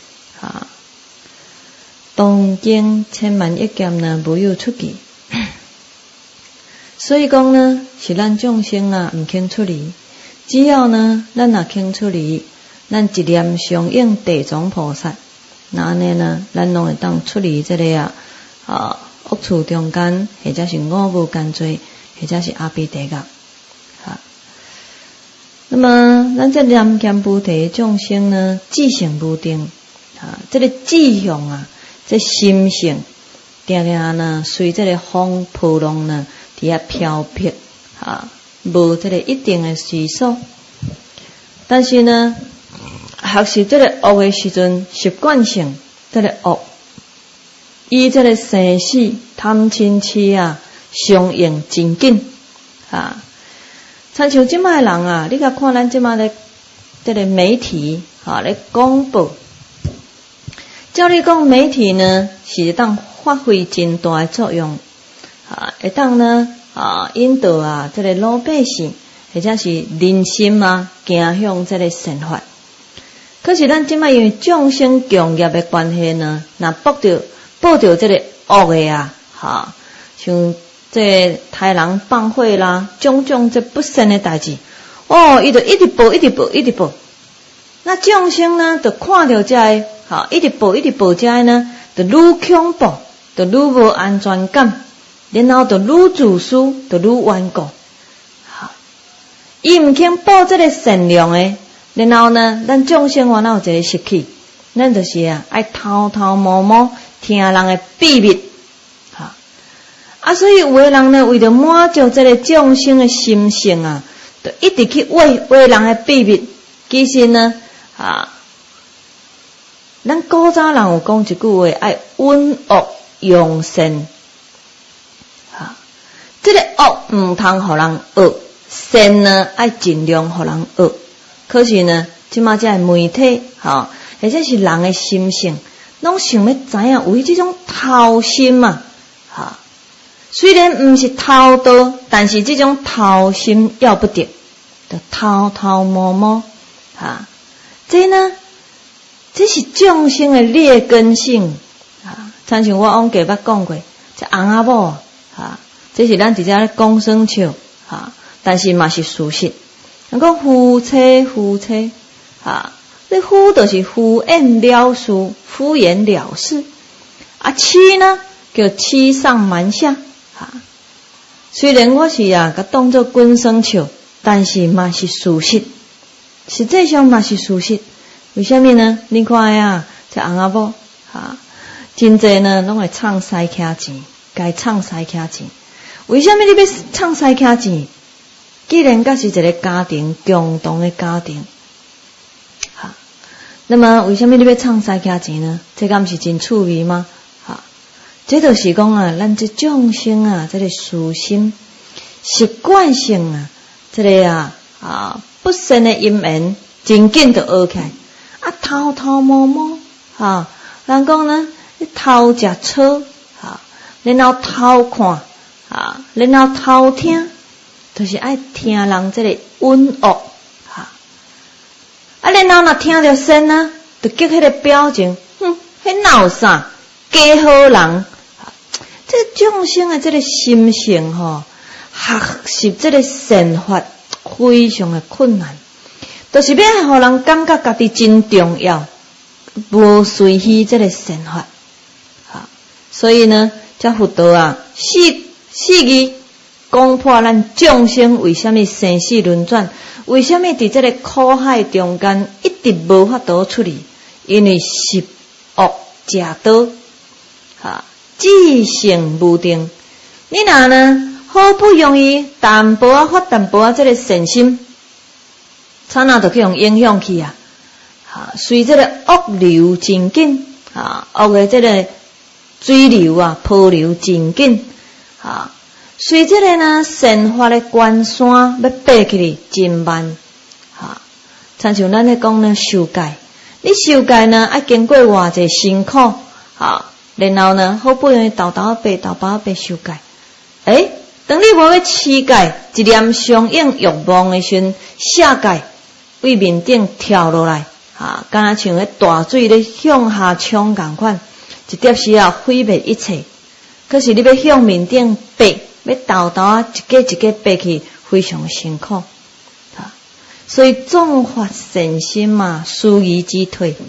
当经千万亿劫呢，无有出去。所以讲呢，是咱众生啊，毋肯出离。只要呢，咱若肯出离，咱一念相应地藏菩萨， 那安尼呢，咱拢会当出离这个恶趣中间，或者是五无间罪，或者是阿鼻地狱。那么咱这念念菩提众生呢，志性无定这个志向啊，这心性定定呢，随这个风波浪呢，伫遐飘泊无这个一定的时数。但是呢，学习这个恶的时阵，习惯性这个恶，伊这个生死贪嗔痴相应真紧亲像即摆人你甲看咱即摆的这个媒体咧广播，照你讲媒体呢是当发挥真大的作用会当呢引导这个老百姓或者是人心行向这个善法。可是咱即摆因为众生共业的关系呢，若报着这个恶的像这杀人放火啦，种种这不善的代志伊就一直报。那众生呢就看到这一直报这呢，就愈恐怖，就愈无安全感，然后就愈自私，就愈顽固伊毋肯报这个善良的，然后呢咱众生哪有一个习气，咱就是爱偷摸摸听人的秘密所以有的人呢，为了满足这个众生的心性就一直去挖人的秘密。其实呢咱古早人有讲一句话，爱温恶扬善这个恶毋通互人恶，善呢爱尽量互人恶。可是呢，即马这媒体或者是人的心性，拢想要知影为这种偷心虽然毋是偷盗，但是这种偷心要不得，就偷摸这呢，这是众生的劣根性亲像我往过捌讲过，这翁仔某这是咱直接咧讲算笑但是嘛是事实。人讲夫妻这夫就是敷衍了事，敷衍了事妻呢叫欺上瞒下虽然我是甲当作滚算笑，但是嘛是事实，实际上嘛是事实。为什么呢？你看这翁仔某真济呢拢会创西客钱，该创西客钱。为什么你要创西客钱？既然甲是一个家庭共同的家庭那么为什么你要创西客钱呢？这敢不是真趣味吗？这就是讲咱这众生这个私心习惯性这个不善的因缘真紧就学起来偷摸人讲呢偷食草然后偷看然后偷听，就是爱听人这个温恶然后若听到善就激迄个表情迄哪有啥假好人这个众生的这个心性学习这个善法非常的困难，就是要互人感觉家己真重要，无随喜这个善法所以呢这佛道四义讲破咱众生为什么生死轮转，为什么伫这个苦海中间一直无法度出离，因为十恶假道志性无定。你若呢好不容易淡薄发淡薄这个善心，刹那就去用影响去随这个恶流真紧恶的这个水流波流真紧随这个呢善法的关山要爬起真慢亲像咱咧讲呢受戒，你受戒呢要经过偌济辛苦然后呢好不容易豆豆爬受戒当你无要持戒，一念相应欲望的时阵，下戒为面顶跳落来敢若像迄大水咧向下冲共款，一点时毁灭一切。可是你要向面顶爬，要豆豆一个爬去，非常辛苦所以众发善心思疑之退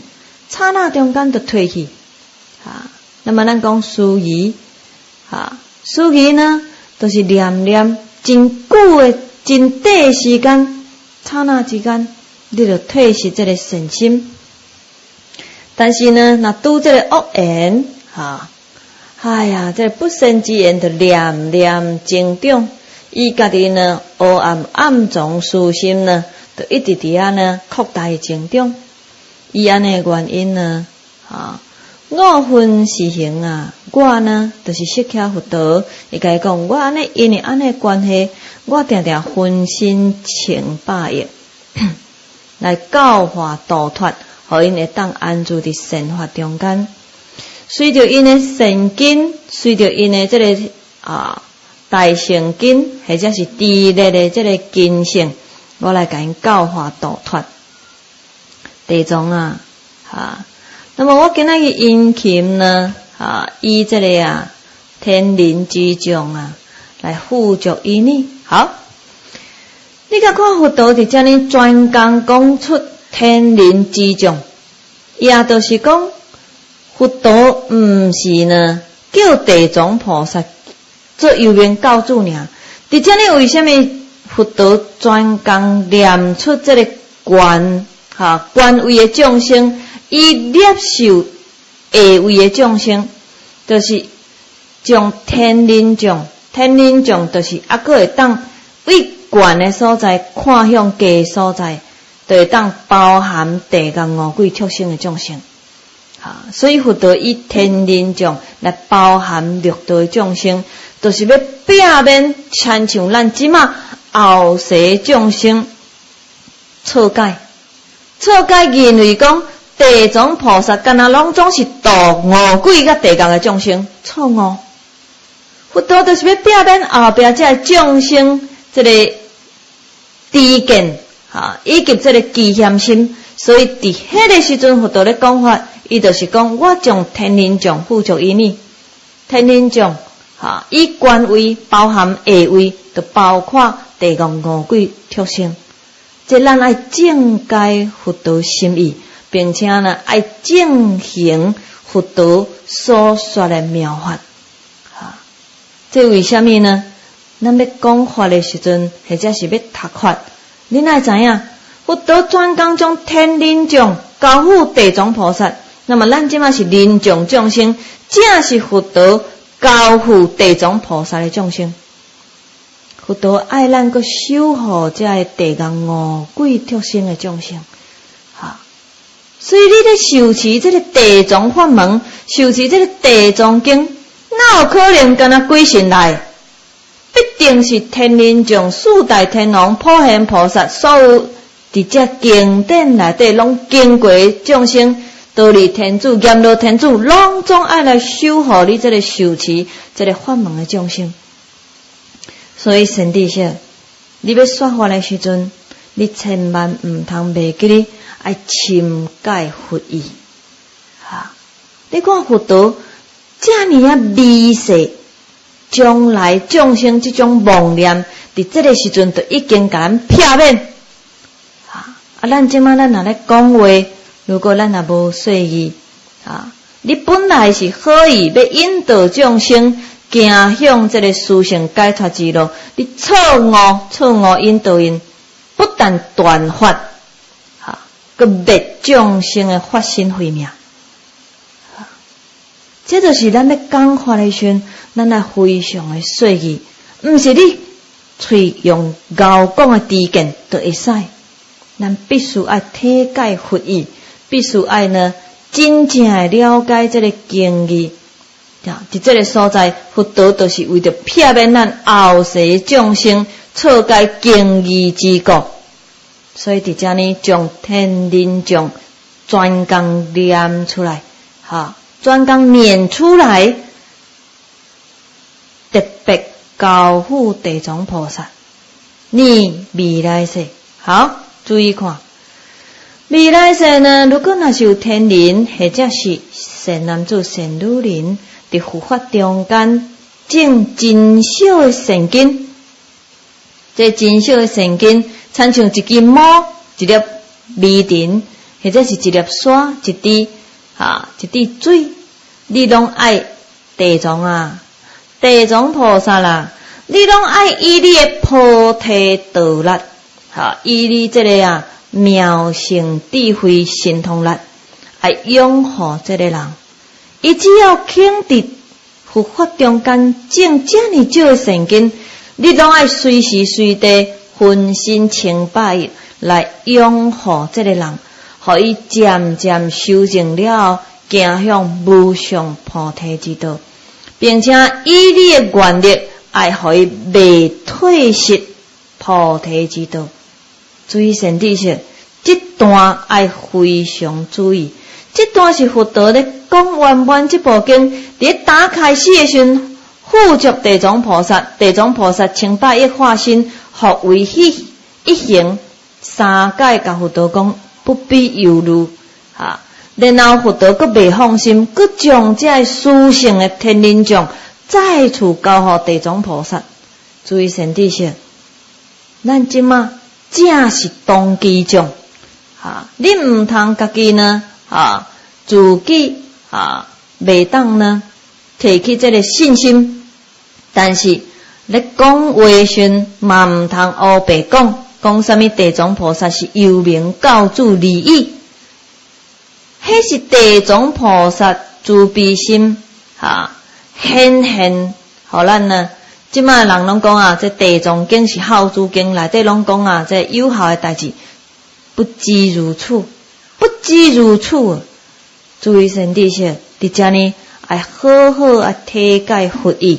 刹那中间就退去。那么咱讲思疑，思疑呢，就是念念真久的、真短的时间，刹那之间，你就退失这个善心。但是呢，若拄这个恶言，哎呀，这个不善之言就念念增长，伊家己呢，黑暗中私心呢，就一直伫遐呢扩大增长。伊安尼原因呢，五分实行我呢就是释迦佛陀，伊甲伊讲，我安尼因为安尼关系，我定定分身千百亿来教化度脱，互因会当安住伫善法中间。随着因的善根，随着因的这个大善根，或者是智力的这个根性，我来甲因教化度脱。地藏那么我今仔日殷勤呢，以这个天人之众来付诸于你。好，你甲看佛陀伫遮呢专讲讲出天人之众，也就是讲佛陀毋是呢叫地藏菩萨做有名教主尔。伫遮呢为什么佛陀专讲念出这个观位的众生？伊接受下位的众生，就是将天人众就是还佫会当为悬的所在看向低所在，就会当包含地狱五鬼畜生的众生。所以佛陀以天人众来包含六道的众生，就是要避免亲像咱即马后世众生错解认为讲地藏菩萨干那拢总是度五鬼甲地狱的众生，错误。佛陀就是要避免后壁这个众生这个低见以及这个危险心，所以伫迄个时阵佛陀咧讲法，伊就是讲我将天人众付诸于你，天人众以观位包含下位，就包括地狱五鬼畜生。这咱爱正解佛陀心意，并且呢爱正行佛陀所说的妙法。这为什么呢？咱要讲法的时阵，或者是要读法，恁爱知影佛陀专讲将天人众交付地藏菩萨，那么咱即马是人众众生，正是佛陀交付地藏菩萨的众生。佛陀爱咱个守护这个地狱五鬼畜生的众生，所以你咧受持这个地藏法门，受持这个地藏经，哪有可能跟他鬼神来？必定是天人众、四大天王、普贤菩萨，所有伫这经典内底拢经过众生，道理天主、阎罗天主，拢总爱来守护你这个受持这个法门的众生。所以圣弟兄，你要说法的时阵，你千万毋通袂记哩爱深解佛意。你看佛陀这尔微细，将来众生这种妄念，伫这个时阵就已经甲咱撇免。咱即摆咱若咧讲话，如果咱也无细意，你本来是好意要引导众生行向这个殊胜解脱之路，你错误引导因，不但断法，佮灭众生的法身慧命。这就是咱要讲法的时阵，咱要非常的细意，毋是你嘴用咬讲的知见就会使。咱必须爱体解佛意，必须爱呢真正的了解这个经义。伫这个所在，佛陀就是为着撇免咱后世众生错解经义之故，所以伫遮呢将天人众专讲念出来，专讲念出来，特别交付地藏菩萨。你未来世好。注意看，未来世呢，如果若是有天人或者是善男子、善女人，伫护法中间种真小的善根，这真小的善根，亲像一支毛、一粒米尘，或者是一粒沙、一滴， 一滴水，你拢爱地藏啊，地藏菩萨啦，你拢爱以你的菩提道力，以你这个妙性智慧神通力来拥护这个人。伊只要肯伫佛法中间种这么少的善根，你拢爱随时随地分身千百亿来拥护这个人，互伊渐渐修正了后，行向无上菩提之道，并且以你的愿力爱互伊未退失菩提之道。注意善知识，这段爱非常注意。这段是佛陀咧讲圆满这部经，伫打开始的时阵，护着地藏菩萨，地藏菩萨千百亿化身，互为迄一行三界甲佛陀讲不必忧虑，然后佛陀阁未放心，阁将这殊胜的天人众再次交互地藏菩萨。注意善知识，咱即马正是当机众，你毋通家己呢，自己袂当呢提起这个信心，但是咧讲话时嘛毋通乌白讲什么地藏菩萨是幽冥教主利益，迄是地藏菩萨慈悲心显现，互咱呢。即卖人拢讲这地藏经是孝子经，内底拢讲这有效的代志，不知如此，不知如此。注意善知识，伫遮呢爱好好体解佛意。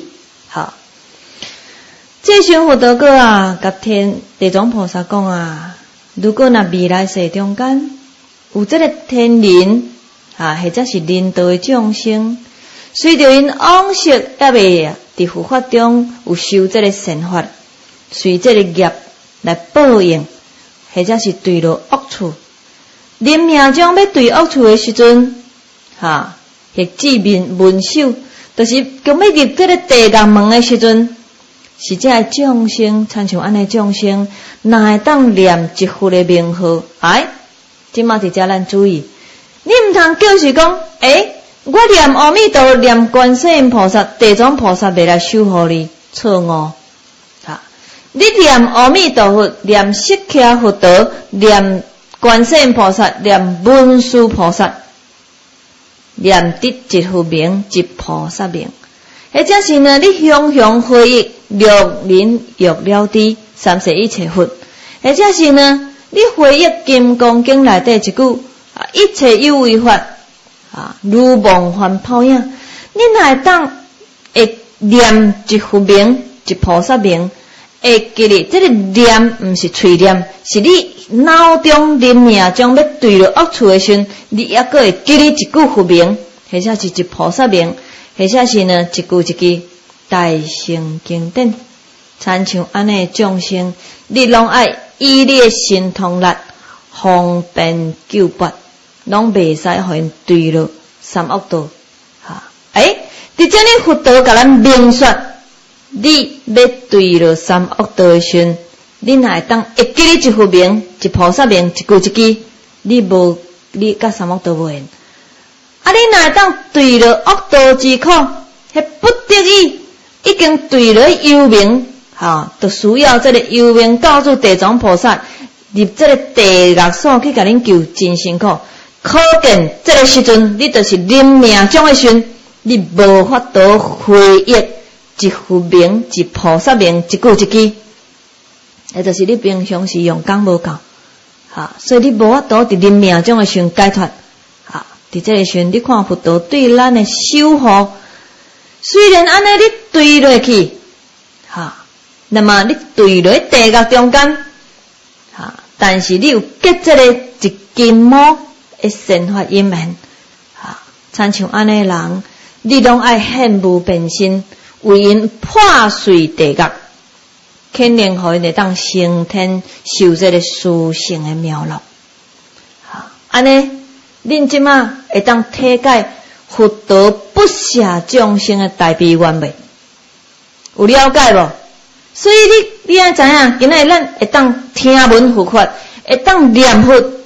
这时佛陀哥甲地藏菩萨讲如果那未来世中间有这个天人或者是人道的众生，随着因往昔也未伫佛法中有修这个善法，随这个业来报应，或者是对落恶处，临命中要对恶处的时阵，或自面文首，就是讲要入这个地狱门的时阵，是这个众生，参像安尼众生，哪会当念一佛的名号？即马伫遮咱注意，你毋通就是讲，我念阿弥陀，念观世音菩萨、地藏菩萨未来守护你，错误。你念阿弥陀佛，念释迦佛陀，念观世音菩萨，念文殊菩萨，念得一佛名，一菩萨名。或者是呢，你雄雄回忆六人欲了知，三世一切佛。或者是呢，你回忆金刚经内底一句一切有为法。如梦幻泡影，你哪会当会念一佛名、一菩萨名，会记哩？这个念毋是嘴念，是你脑中临命中要对落恶处的时，你也个会记哩一句佛名，或者是一菩萨名，或者是呢一句一句大乘经典。参像安尼众生，你拢爱以你的神通力方便救拔。拢袂使互因对落三恶道，伫这里佛陀甲咱明说，你要对落三恶道的时，你哪会当会记哩一佛名、一菩萨名、一句一句，你甲三恶道无缘。你哪会当对落恶道之苦，迄不得已已经对落幽冥，就需要这个幽冥教主地藏菩萨入这个地狱所去甲恁救真辛苦。可见这个时阵，你就是临命中的时，你无法度回忆一佛名、一菩萨名、一句一句，那就是你平常时用功无够，所以你无法度伫临命中的时解脱。伫这个时，你看佛陀对咱的守护，虽然安尼你对落去，那么你对落地狱中间，但是你有结这个一金毛。善法因缘，参像安尼人，你拢爱现无变身，为因破碎地狱，肯定互因会当升天，受这个殊胜的妙乐。安尼，恁即马会当体解佛陀不舍众生的大悲愿未？有了解无？所以你爱知影，今仔日咱会当听闻佛法，会当念佛。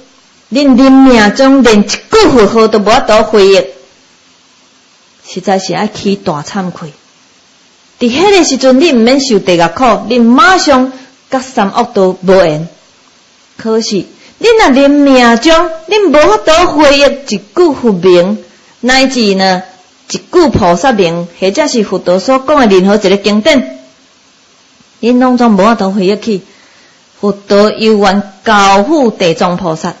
恁临命中连一句佛号都无法度回忆，实在是爱起大惭愧。伫迄个时阵，你毋免受地狱苦，你马上甲三恶道无缘。可是恁若临命中，恁无法度回忆一句佛名，乃至呢一句菩萨名，或者是佛陀所讲的任何一个经典，恁拢总无法度回忆起。佛陀犹原教诲地藏菩萨，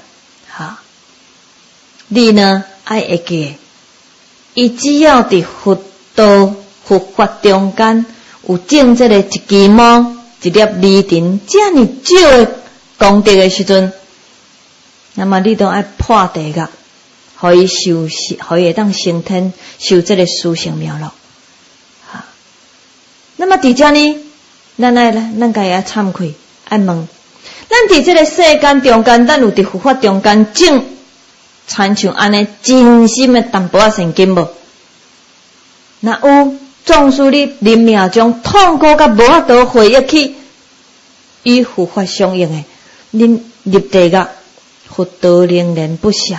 你呢爱会记，伊只要伫佛道佛法中间有种这个一枝毛、一粒泥尘，这么少的功德的时阵，那么你都爱破地狱，互伊受，互伊会当升天，受这个殊胜妙乐。那么伫遮呢，咱家要惭愧，爱问，咱伫这个世间中间，咱有伫佛法中间种，亲像安尼真心的淡薄仔善根无？若有，纵使你临命中痛苦甲无法度回忆起与佛法相应的，恁入地狱，佛陀仍然不赦。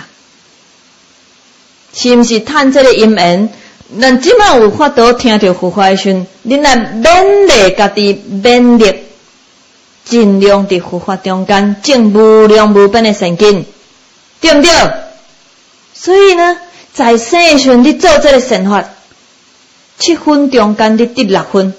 是毋是趁这个因缘？咱即摆有法度听到佛法的时阵，恁来勉励家己，勉励尽量伫佛法中间种无量无边的善根，对不对？所以呢，在生的时阵你做这个善法，7分中间你得6分，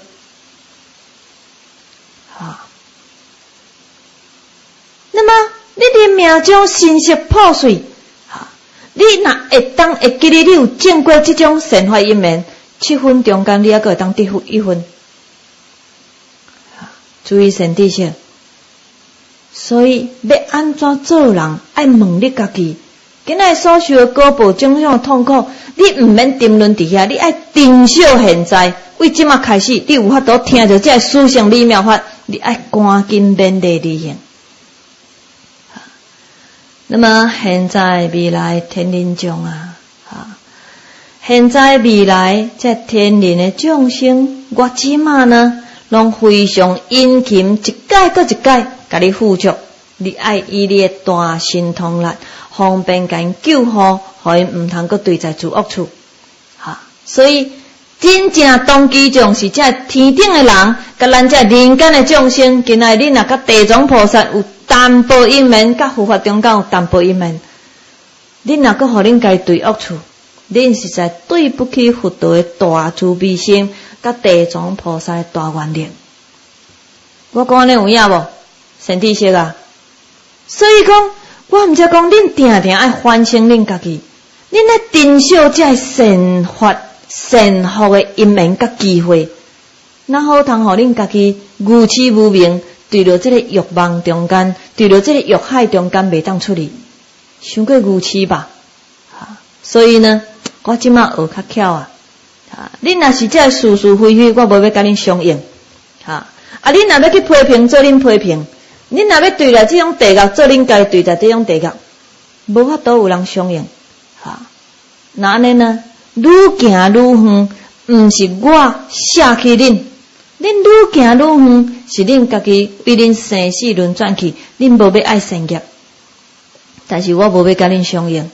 那么你临命中心识破碎，你若会记得你有种过这种善法因缘，7分中间你还阁会当得1分。注意善知识，所以要安怎做人，爱问你家己。今仔所受的果报，种种痛苦，你毋免沉沦伫遐，你爱珍惜现在。为即马开始，你有法度听着这殊胜理妙法，你爱赶紧勉励履行。那么现在未来天人众现在未来这天人的众生，我即马呢，拢非常殷勤，一改搁一改，甲你付出。你爱以你的大心通力，方便甲因救护，互因毋通搁对在自恶处。所以真正当机众是这天顶的人，甲咱这人间的众生，今仔日若甲地藏菩萨有淡薄因缘，甲佛法中间有淡薄因缘，恁若搁互恁家对恶处，恁实在对不起佛陀的大慈悲心，甲地藏菩萨的大愿力。我讲安尼有影无？善知识啊！所以讲，我毋则讲恁定定爱反省恁家己，恁爱珍惜这善法、善福的因缘甲机会，哪好通互恁家己愚痴无明，对着这个欲望中间，对着这个欲海中间袂当出去，伤过愚痴吧？所以呢，我即马学较巧恁若是这是非非，我无要甲恁相应恁若要去批评，做恁批评。恁若要对待这种地狱，做恁家对待这种地狱，无法度有人相应。那安尼呢？愈行愈远，毋是我舍弃恁，恁愈行愈远，是恁家己为恁生死轮转去，恁无要爱善业，但是我无要甲恁相应。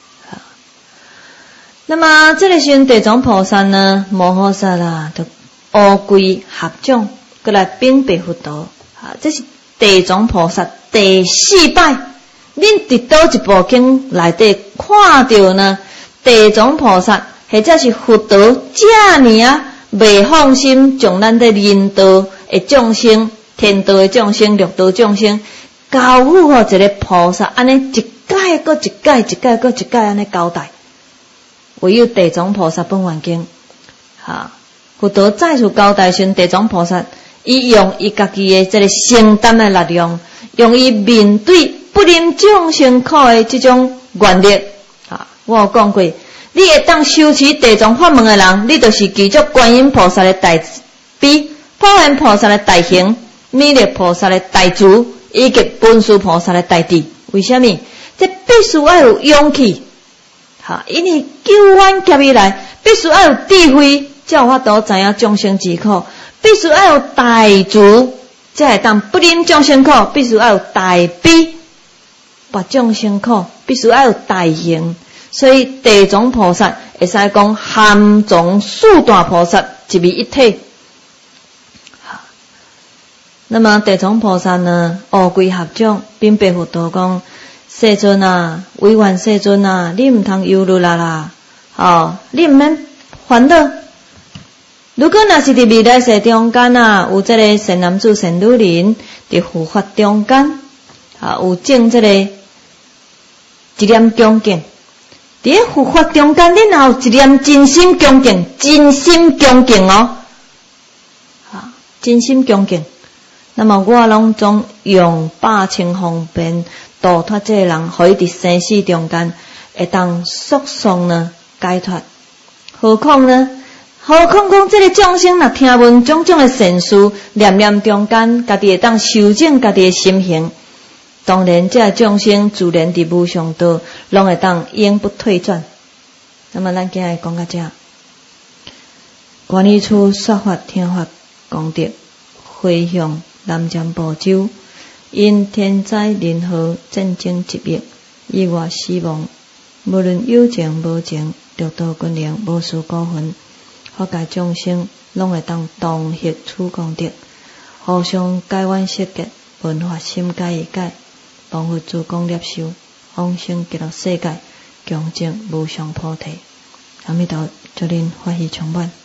那么这个时阵，地藏菩萨呢，摩诃萨啦，就乌龟合掌，过来禀白佛陀。这是地藏菩萨第4摆，恁伫倒一部经内底看到呢？地藏菩萨或者是佛陀这么未放心，将咱的人道的众生、天道的众生、六道众生，交付互一个菩萨，安尼一改搁一改，一改搁一改安尼交代。唯有地藏菩萨本愿经，佛陀再次交代时，地藏菩萨伊用伊家己的这个承担的力量，用伊面对不忍众生苦的这种愿力。我有讲过，你会当修持地藏法门的人，你就是记住观音菩萨的大悲、普贤菩萨的大行、弥勒菩萨的大慈，以及文殊菩萨的大智。为什么？这必须要有勇气。因为救冤劫以来，必须要有智慧，才有法度知影众生之苦；必须要有大慈，才会当不忍众生苦；必须要有大悲， 拔众生苦，必须要有大行。所以地藏菩萨会使讲含藏四大菩萨一位一体。好，那么地藏菩萨呢，乌龟合掌，并白佛陀讲：世尊啊，委婉世尊啊，你唔通忧虑啦，你唔免烦恼。如果若是伫未来世中间啊，有这个善男子、善女人伫护法中间有种这个一念恭敬。伫护法中间，你若有一念真心恭敬，真心恭敬哦，真心恭敬。那么我拢总用百千方便度脱这个人，互伊伫生死中间会当速速呢解脱。何况讲这个众生若听闻种种的善事，念念中间，家己会当修正家己的心行。当然，这众生自然伫无上道，拢会当永不退转。那么，咱今日讲到这，观音处说法听法功德，回向南瞻部洲，因天灾人祸战争疾病意外死亡，无论有情无情，六道君灵无事孤魂，法界众生拢会当同获此功德，互相解冤释结，文化心解一解。帮佛自功业受，往生极乐世界，强证无上菩提。阿弥陀，祝您法喜充满。